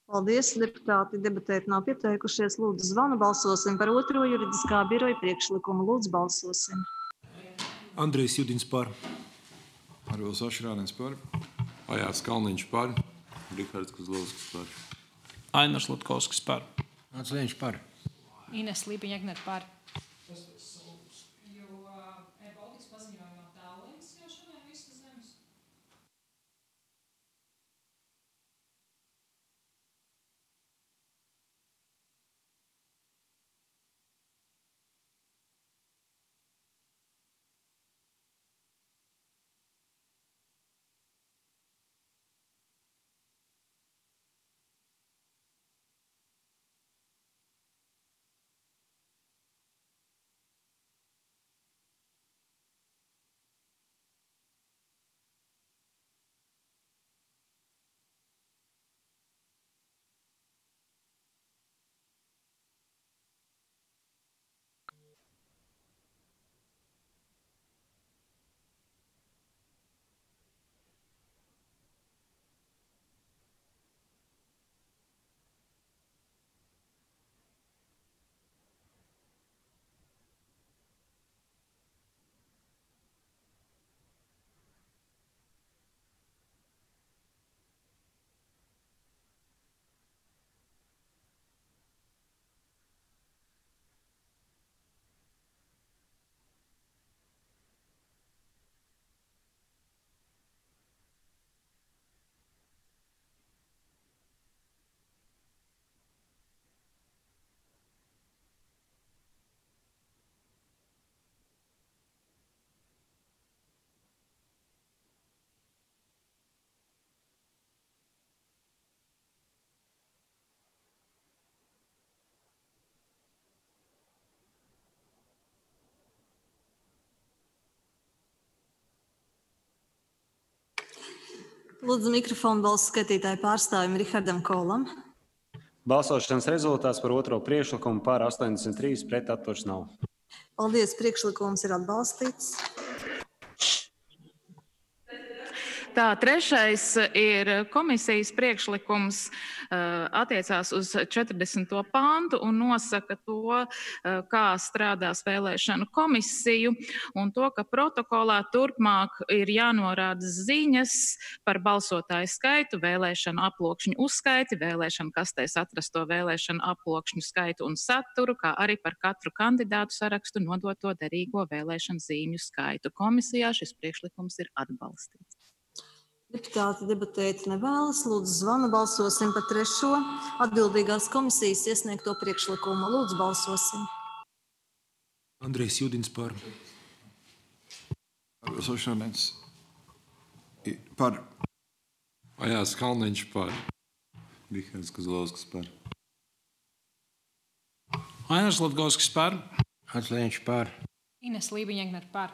Paldies, deputāti. Debatēt nav pieteikušies. Lūdzu, zvanu. Balsosim par otro juridiskā biroja priekšlikumu. Lūdzu, balsosim. Andrejs Judins par. Arvils Ašrādens par. Ajārs Kalniņš par. Rihards Kozlovskis par. Ainars Latkovskis par. Atsliņš par. Ines Līpiņa-Egner par. Lūdzu, mikrofonu balsu skaitītāju pārstāvim Rihardam Kolam. Balsošanas rezultāts par otro priekšlikumu par astoņdesmit trīs, pret atturs nav. Paldies, priekšlikums ir atbalstīts. Tā, trešais ir komisijas priekšlikums, attiecās uz četrdesmito pāntu un nosaka to, kā strādās vēlēšanu komisiju un to, ka protokolā turpmāk ir jānorāda ziņas par balsotāju skaitu, vēlēšanu aploksņu uzskaiti, vēlēšanu kastēs atrasto vēlēšanu aploksņu skaitu un saturu, kā arī par katru kandidātu sarakstu nodoto derīgo vēlēšanu zīmju skaitu. Komisijā šis priekšlikums ir atbalstīts. Deputāti debatēt nevēlas. Lūdzu, zvanu. Balsosim par trešo atbildīgās komisijas iesniegto priekšlikumu. Lūdzu, balsosim. Andrejs Judins par. Arvils Ašrādens par. Ajārs Kalniņš par. Rihards Kozlovskis par. Ainars Latkovskis par. Atsliņš par. Ines Līpiņa-Egner par.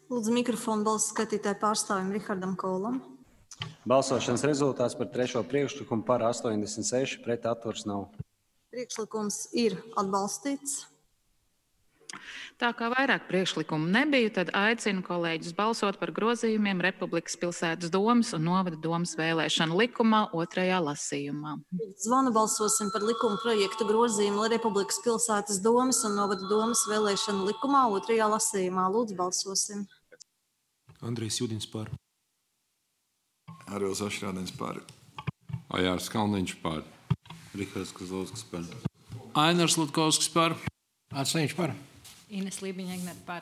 Lūdzu mikrofonu balsu skatītāju pārstāvim Rihardam Kolam. Balsošanas rezultāts par trešo priekšlikumu par astoņdesmit seši, pret atturas nav. Priekšlikums ir atbalstīts. Tā kā vairāk priekšlikumu nebija, tad aicinu kolēģus balsot par grozījumiem Republikas pilsētas domes un novada domes vēlēšanu likumā otrajā lasījumā. Zvanu balsosim par likuma projektu grozījumu Republikas pilsētas domes un novada domes vēlēšanu likumā otrajā lasījumā. Lūdzu, balsosim. Andrejs Judins par. Arvils Ašrādens par. Ajārs Kalniņš par. Rihards Kozlovskis par. Ainars Lutkovskis par. Mārts Liņš par. Ines Lībiņa-Egnere par.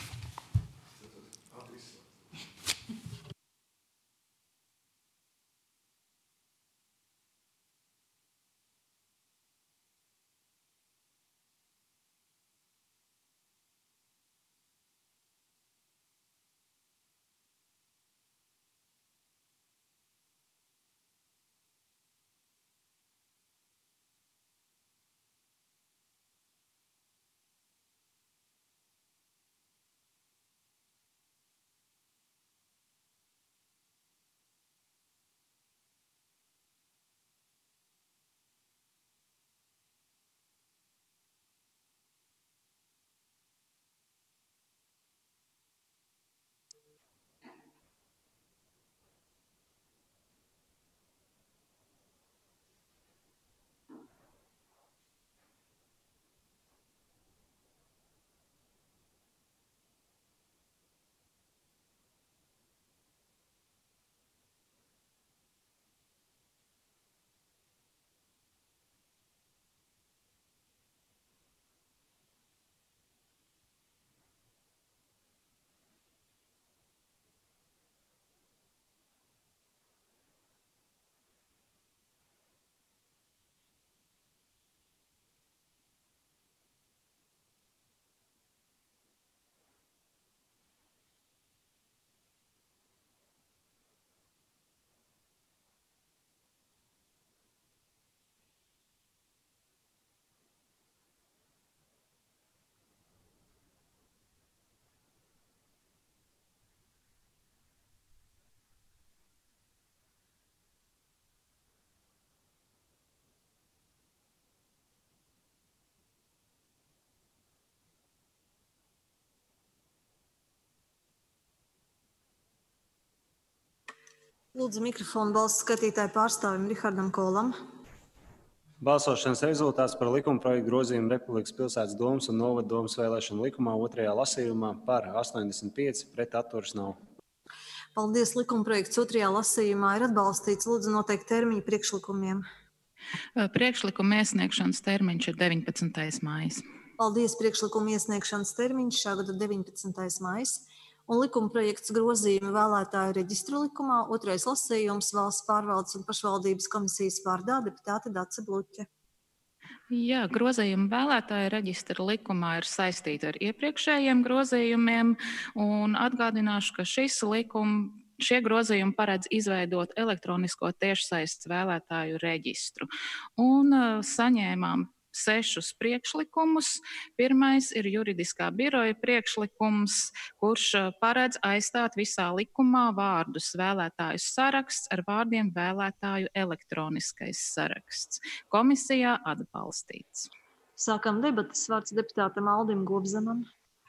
Lūdzu mikrofonu balsu skatītāju pārstāvim Rihardam Kolam. Balsošanas rezultāts par likuma projektu grozījumu Republikas pilsētas domes un novada domes vēlēšanu likumā otrajā lasījumā par astoņdesmit pieci, pret atturas nav. Paldies, likuma projekts otrajā lasījumā ir atbalstīts. Lūdzu noteikt termiņu priekšlikumiem. Priekšlikuma iesniegšanas termiņš ir deviņpadsmitais maijs. Paldies, priekšlikuma iesniegšanas termiņš šā gada deviņpadsmitais maijs. Un likuma projekts grozījumi vēlētāju reģistru likumā, otrais lasījums valsts pārvaldes un pašvaldības komisijas vārdā deputāte Dace Bluķe. Jā, grozījumi vēlētāju reģistra likumā ir saistīti ar iepriekšējiem grozījumiem, un atgādināšu, ka šis likums, šie grozījumi paredz izveidot elektronisko tiešsaistes vēlētāju reģistru. Un uh, saņēmām sešus priekšlikumus. Pirmais ir juridiskā biroja priekšlikums, kurš paredz aizstāt visā likumā vārdus vēlētāju saraksts ar vārdiem vēlētāju elektroniskais saraksts. Komisijā atbalstīts. Sākam debatas, vārds deputātam Aldim Gobzemam.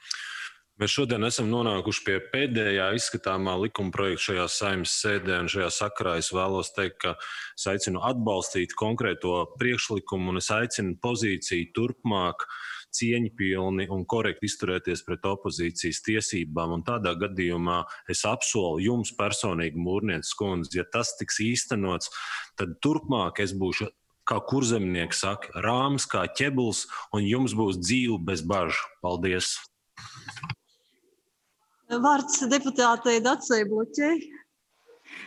Mēs šodien esam nonākuši pie pēdējā izskatāmā likuma projekta šajā Saeimas sēdē, un šajā sakarā es vēlos teikt, ka es aicinu atbalstīt konkrēto priekšlikumu, un es aicinu pozīciju turpmāk cieņpilni un korekti izturēties pret opozīcijas tiesībām, un tādā gadījumā es apsolu jums personīgi, Mūrnietes kundze, ja tas tiks īstenots, tad turpmāk es būšu, kā kurzemnieki saka, rāms kā ķebuls, un jums būs dzīve bez bažu. Paldies! Vārds deputātei Dacei Bluķei.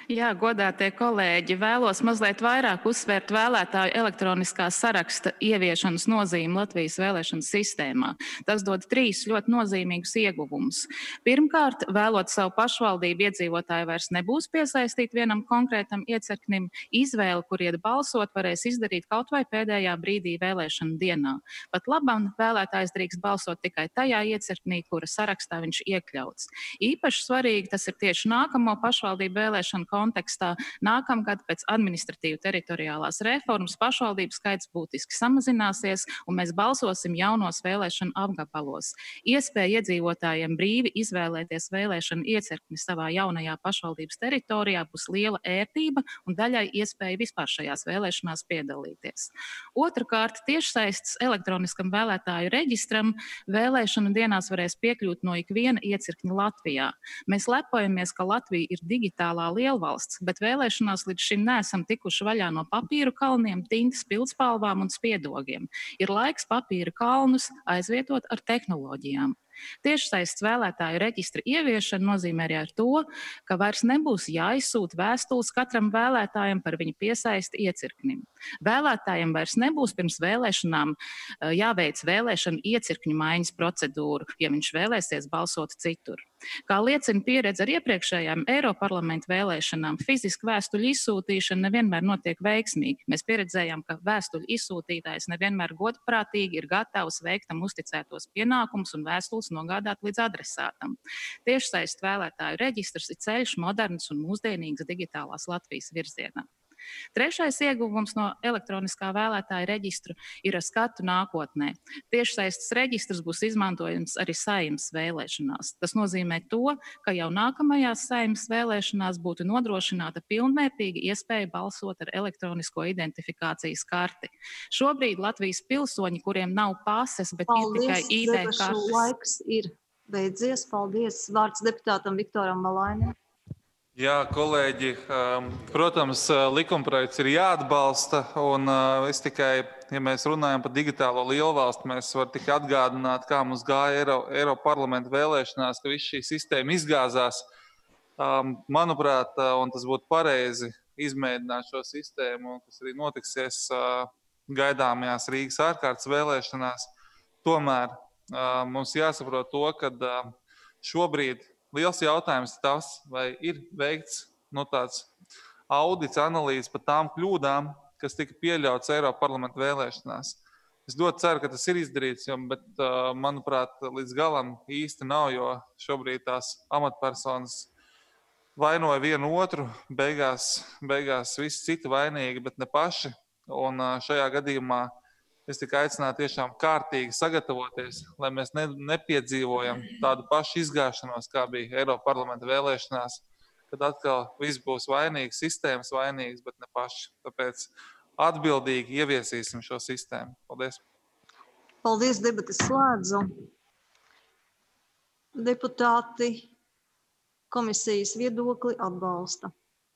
Jā, godātie kolēģi, vēlos mazliet vairāk uzsvērt vēlētāju elektroniskā saraksta ieviešanas nozīmi Latvijas vēlēšanu sistēmā. Tas dod trīs ļoti nozīmīgus ieguvumus. Pirmkārt, vēlot savu pašvaldību, iedzīvotāji vairs nebūs piesaistīti vienam konkrētam iecirknim. Izvēli, kur iet balsot, varēs izdarīt kaut vai pēdējā brīdī vēlēšanu dienā. Pat labam vēlētājs drīkst balsot tikai tajā iecirknī, kura sarakstā viņš iekļauts. Īpaši svarīgi tas ir tieši nākamo pašvaldību vēlēšanu kontekstā. Nākamgad pēc administratīvu teritoriālās reformas pašvaldību skaits būtiski samazināsies, un mēs balsosim jaunos vēlēšanu apgabalos. Iespēja iedzīvotājiem brīvi izvēlēties vēlēšanu iecirkni savā jaunajā pašvaldības teritorijā būs liela ērtība un daļai iespēja vispār šajās vēlēšanās piedalīties. Otrakārt, tiešsaistes elektroniskam vēlētāju reģistram vēlēšanu dienās varēs piekļūt no ikviena iecirkņa Latvijā. Mēs lepojamies, ka Latvija ir digitālā lielvalsts, bet vēlēšanās līdz šim neesam tikuši vaļā no papīru kalniem, tintas pildspalvām un spiedogiem. Ir laiks papīra kalnus aizvietot ar tehnoloģijām. Tiešsaistes vēlētāju reģistra ieviešana nozīmē arī ar to, ka vairs nebūs jāizsūta vēstules katram vēlētājam par viņa piesaisti iecirknim. Vēlētājiem vairs nebūs pirms vēlēšanām jāveic vēlēšanu iecirkņu maiņas procedūru, ja viņš vēlēsies balsot citur. Kā liecina pieredze ar iepriekšējām Eiroparlamenta vēlēšanām, fiziska vēstuļu izsūtīšana nevienmēr notiek veiksmīgi. Mēs pieredzējām, ka vēstuļu izsūtītājs nevienmēr godprātīgi ir gatavs veikt tam uzticētos pienākumus un vēstules nogādāt līdz adresātam. Tiešsaistes vēlētāju reģistrs ir ceļš moderns un mūsdienīgs digitālās Latvijas virzienā. Trešais ieguvums no elektroniskā vēlētāja reģistra ir ar skatu nākotnē. Tiešsaistes reģistrs būs izmantojams arī Saeimas vēlēšanās. Tas nozīmē to, ka jau nākamajās Saeimas vēlēšanās būtu nodrošināta pilnvērtīga iespēja balsot ar elektronisko identifikācijas karti. Šobrīd Latvijas pilsoņi, kuriem nav pases, bet Paldies, ir tikai I D debašu kartes. Laiks ir beidzies. Paldies. Vārds deputātam Viktoram Malainam. Jā, kolēģi, protams, likumprojekts ir jāatbalsta, un es tikai, ja mēs runājam par digitālo lielvalstu, mēs varam tikai atgādināt, kā mums gāja Eiro, Eiroparlamenta vēlēšanās, ka viss šī sistēma izgāzās. Manuprāt, un tas būtu pareizi izmēģināt šo sistēmu, kas arī notiksies gaidāmajās Rīgas ārkārtas vēlēšanās. Tomēr mums jāsaprot to, ka šobrīd liels jautājums ir tas, vai ir veikts no tāds audits, analīzes par tām kļūdām, kas tika pieļauts Eiroparlamenta vēlēšanās. Es ļoti ceru, ka tas ir izdarīts, jo, bet, manuprāt, līdz galam īsti nav, jo šobrīd tās amatpersonas vainoja vienu otru, beigās, beigās visi citi vainīgi, bet ne paši. Un šajā gadījumā es tikai aicinātu tiešām kārtīgi sagatavoties, lai mēs ne, nepiedzīvojam tādu pašu izgāšanos, kā bija Eiroparlamenta vēlēšanās, kad atkal viss būs vainīgs, sistēmas vainīgs, bet ne paši. Tāpēc atbildīgi ieviesīsim šo sistēmu. Paldies! Paldies, debates slēdzu. Deputāti komisijas viedokli atbalsta.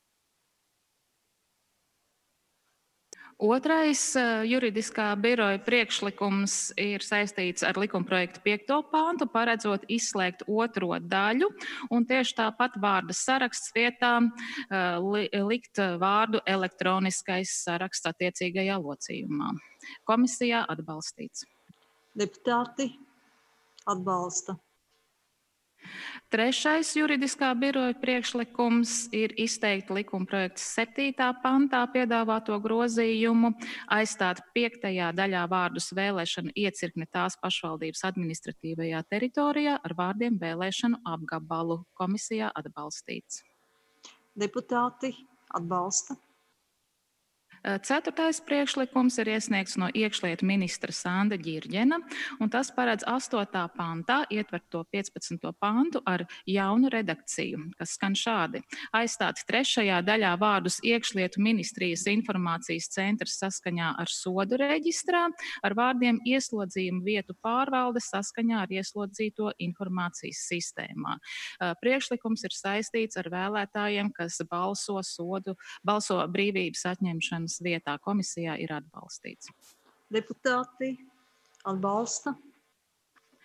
Otrais juridiskā biroja priekšlikums ir saistīts ar likumprojekta piekto pāntu, paredzot izslēgt otro daļu, un tieši tāpat vārda saraksts vietā li, likt vārdu elektroniskais saraksts attiecīgajā locījumā. Komisijā atbalstīts. Deputāti atbalsta. Trešais juridiskā biroja priekšlikums ir izteikt likumprojekta septītā pantā piedāvāto grozījumu, aizstāt piektajā daļā vārdus vēlēšanu iecirkni tās pašvaldības administratīvajā teritorijā ar vārdiem vēlēšanu apgabalu. Komisijā atbalstīts. Deputāti atbalsta. Ceturtais priekšlikums ir iesniegts no iekšlietu ministra Sanda Ģirģena, un tas paredz astotā pantā ietverto piecpadsmito pantu ar jaunu redakciju, kas skan šādi. Aizstāt trešajā daļā vārdus iekšlietu ministrijas informācijas centrs saskaņā ar sodu reģistrā ar vārdiem ieslodzījumu vietu pārvalde saskaņā ar ieslodzīto informācijas sistēmā. Priekšlikums ir saistīts ar vēlētājiem, kas balso sodu, balso brīvības atņemšanu vietā. Komisijā ir atbalstīts. Deputāti atbalsta.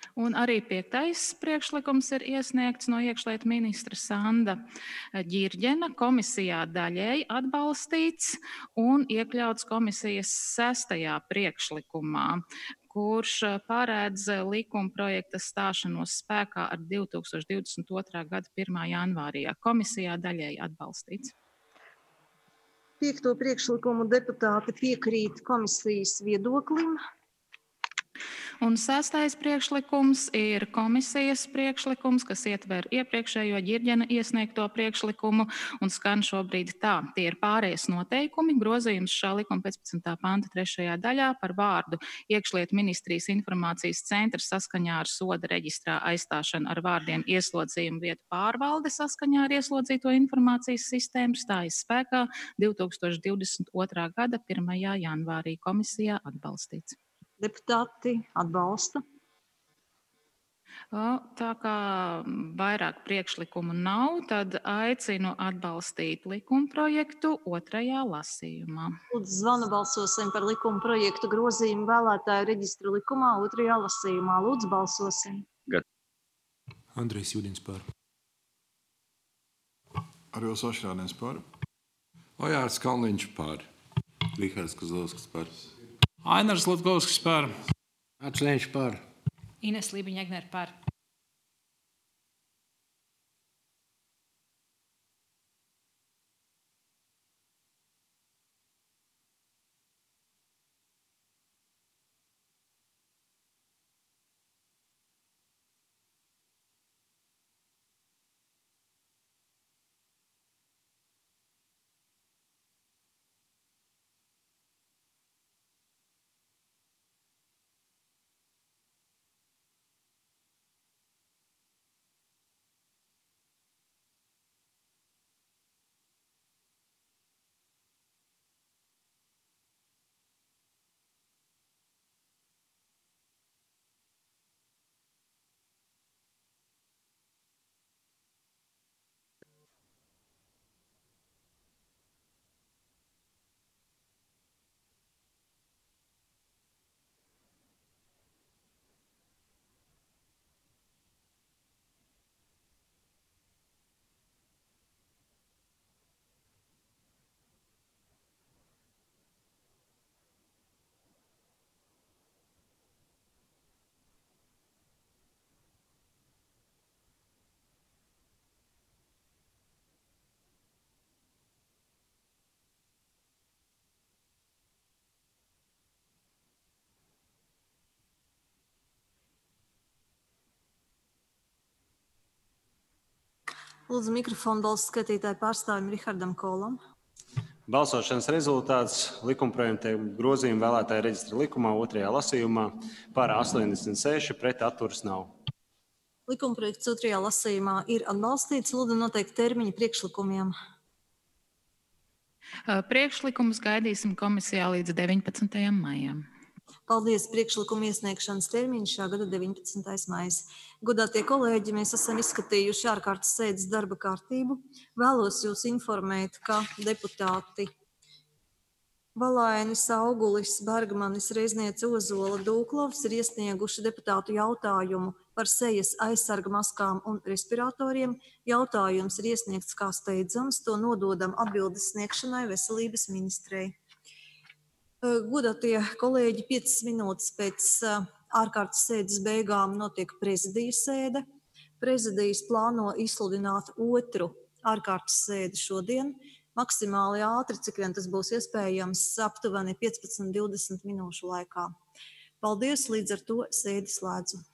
Un arī piektais priekšlikums ir iesniegts no iekšlietu ministra Sanda Ģirģena, komisijā daļēji atbalstīts un iekļauts komisijas sestajā priekšlikumā, kurš paredz likuma projekta stāšanos spēkā ar divi tūkstoši divdesmit otrā gada pirmā janvārī. Komisijā daļēji atbalstīts. Piekto priekšlikumu deputāti piekrīt komisijas viedoklim. Un sestais priekšlikums ir komisijas priekšlikums, kas ietver iepriekšējo Ģirģena iesniegto priekšlikumu un skan šobrīd tā. Tie ir pārējais noteikumi, grozījums šā likuma piecpadsmitā panta trešajā daļā par vārdu iekšlietu ministrijas informācijas centrs saskaņā ar soda reģistrā aizstāšanu ar vārdiem ieslodzījumu vietu pārvalde saskaņā ar ieslodzīto informācijas sistēmu stājas spēkā divi tūkstoši divdesmit otrā gada pirmajā janvārī. Komisijā atbalstīts. Deputāti atbalsta. Tā kā vairāk priekšlikumu nav, tad aicinu atbalstīt likuma projektu otrajā lasījumā. Lūdzu, zvanu balsosim par likuma projektu grozījumu vēlētāju reģistra likumā otrajā lasījumā. Lūdzu, balsosim. Andrejs Judins par. Arvils Ošrādens par. Ojārs Kalniņš par. Rihards Kozlovskis par. Ainars Lutkovskis par. Mārts Lenčs par. Ines Lībiņa-Egnere par. Lūdzu, mikrofonu balsu skatītāju pārstāvim Rihardam Kolam. Balsošanas rezultāts likumprojekta grozījuma vēlētāju reģistra likumā otrajā lasījumā par astoņdesmit seši, pret atturas nav. Likumprojekts otrajā lasījumā ir atbalstīts. Lūdzu, noteikti termiņi priekšlikumiem. Priekšlikumus gaidīsim komisijā līdz deviņpadsmitajam maijam. Paldies! Priekšlikuma iesniegšanas termiņš šā gada deviņpadsmitais maijs. Godātie kolēģi, mēs esam izskatījuši ārkārtas sēdes darba kārtību. Vēlos jūs informēt, ka deputāti Valainis, Augulis, Bergmanis, Reizniece, Ozola, Dūklovs ir iesnieguši deputātu jautājumu par sejas aizsarga maskām un respiratoriem. Jautājums ir iesniegts kā steidzams, to nododam atbildes sniegšanai veselības ministrei. Godātie kolēģi, piecas minūtes pēc ārkārtas sēdes beigām notiek prezidijas sēde. Prezidijas plāno izsludināt otru ārkārtas sēdi šodien, maksimāli ātri, cik vien tas būs iespējams, aptuveni piecpadsmit līdz divdesmit minūšu laikā. Paldies, līdz ar to sēdi slēdzu.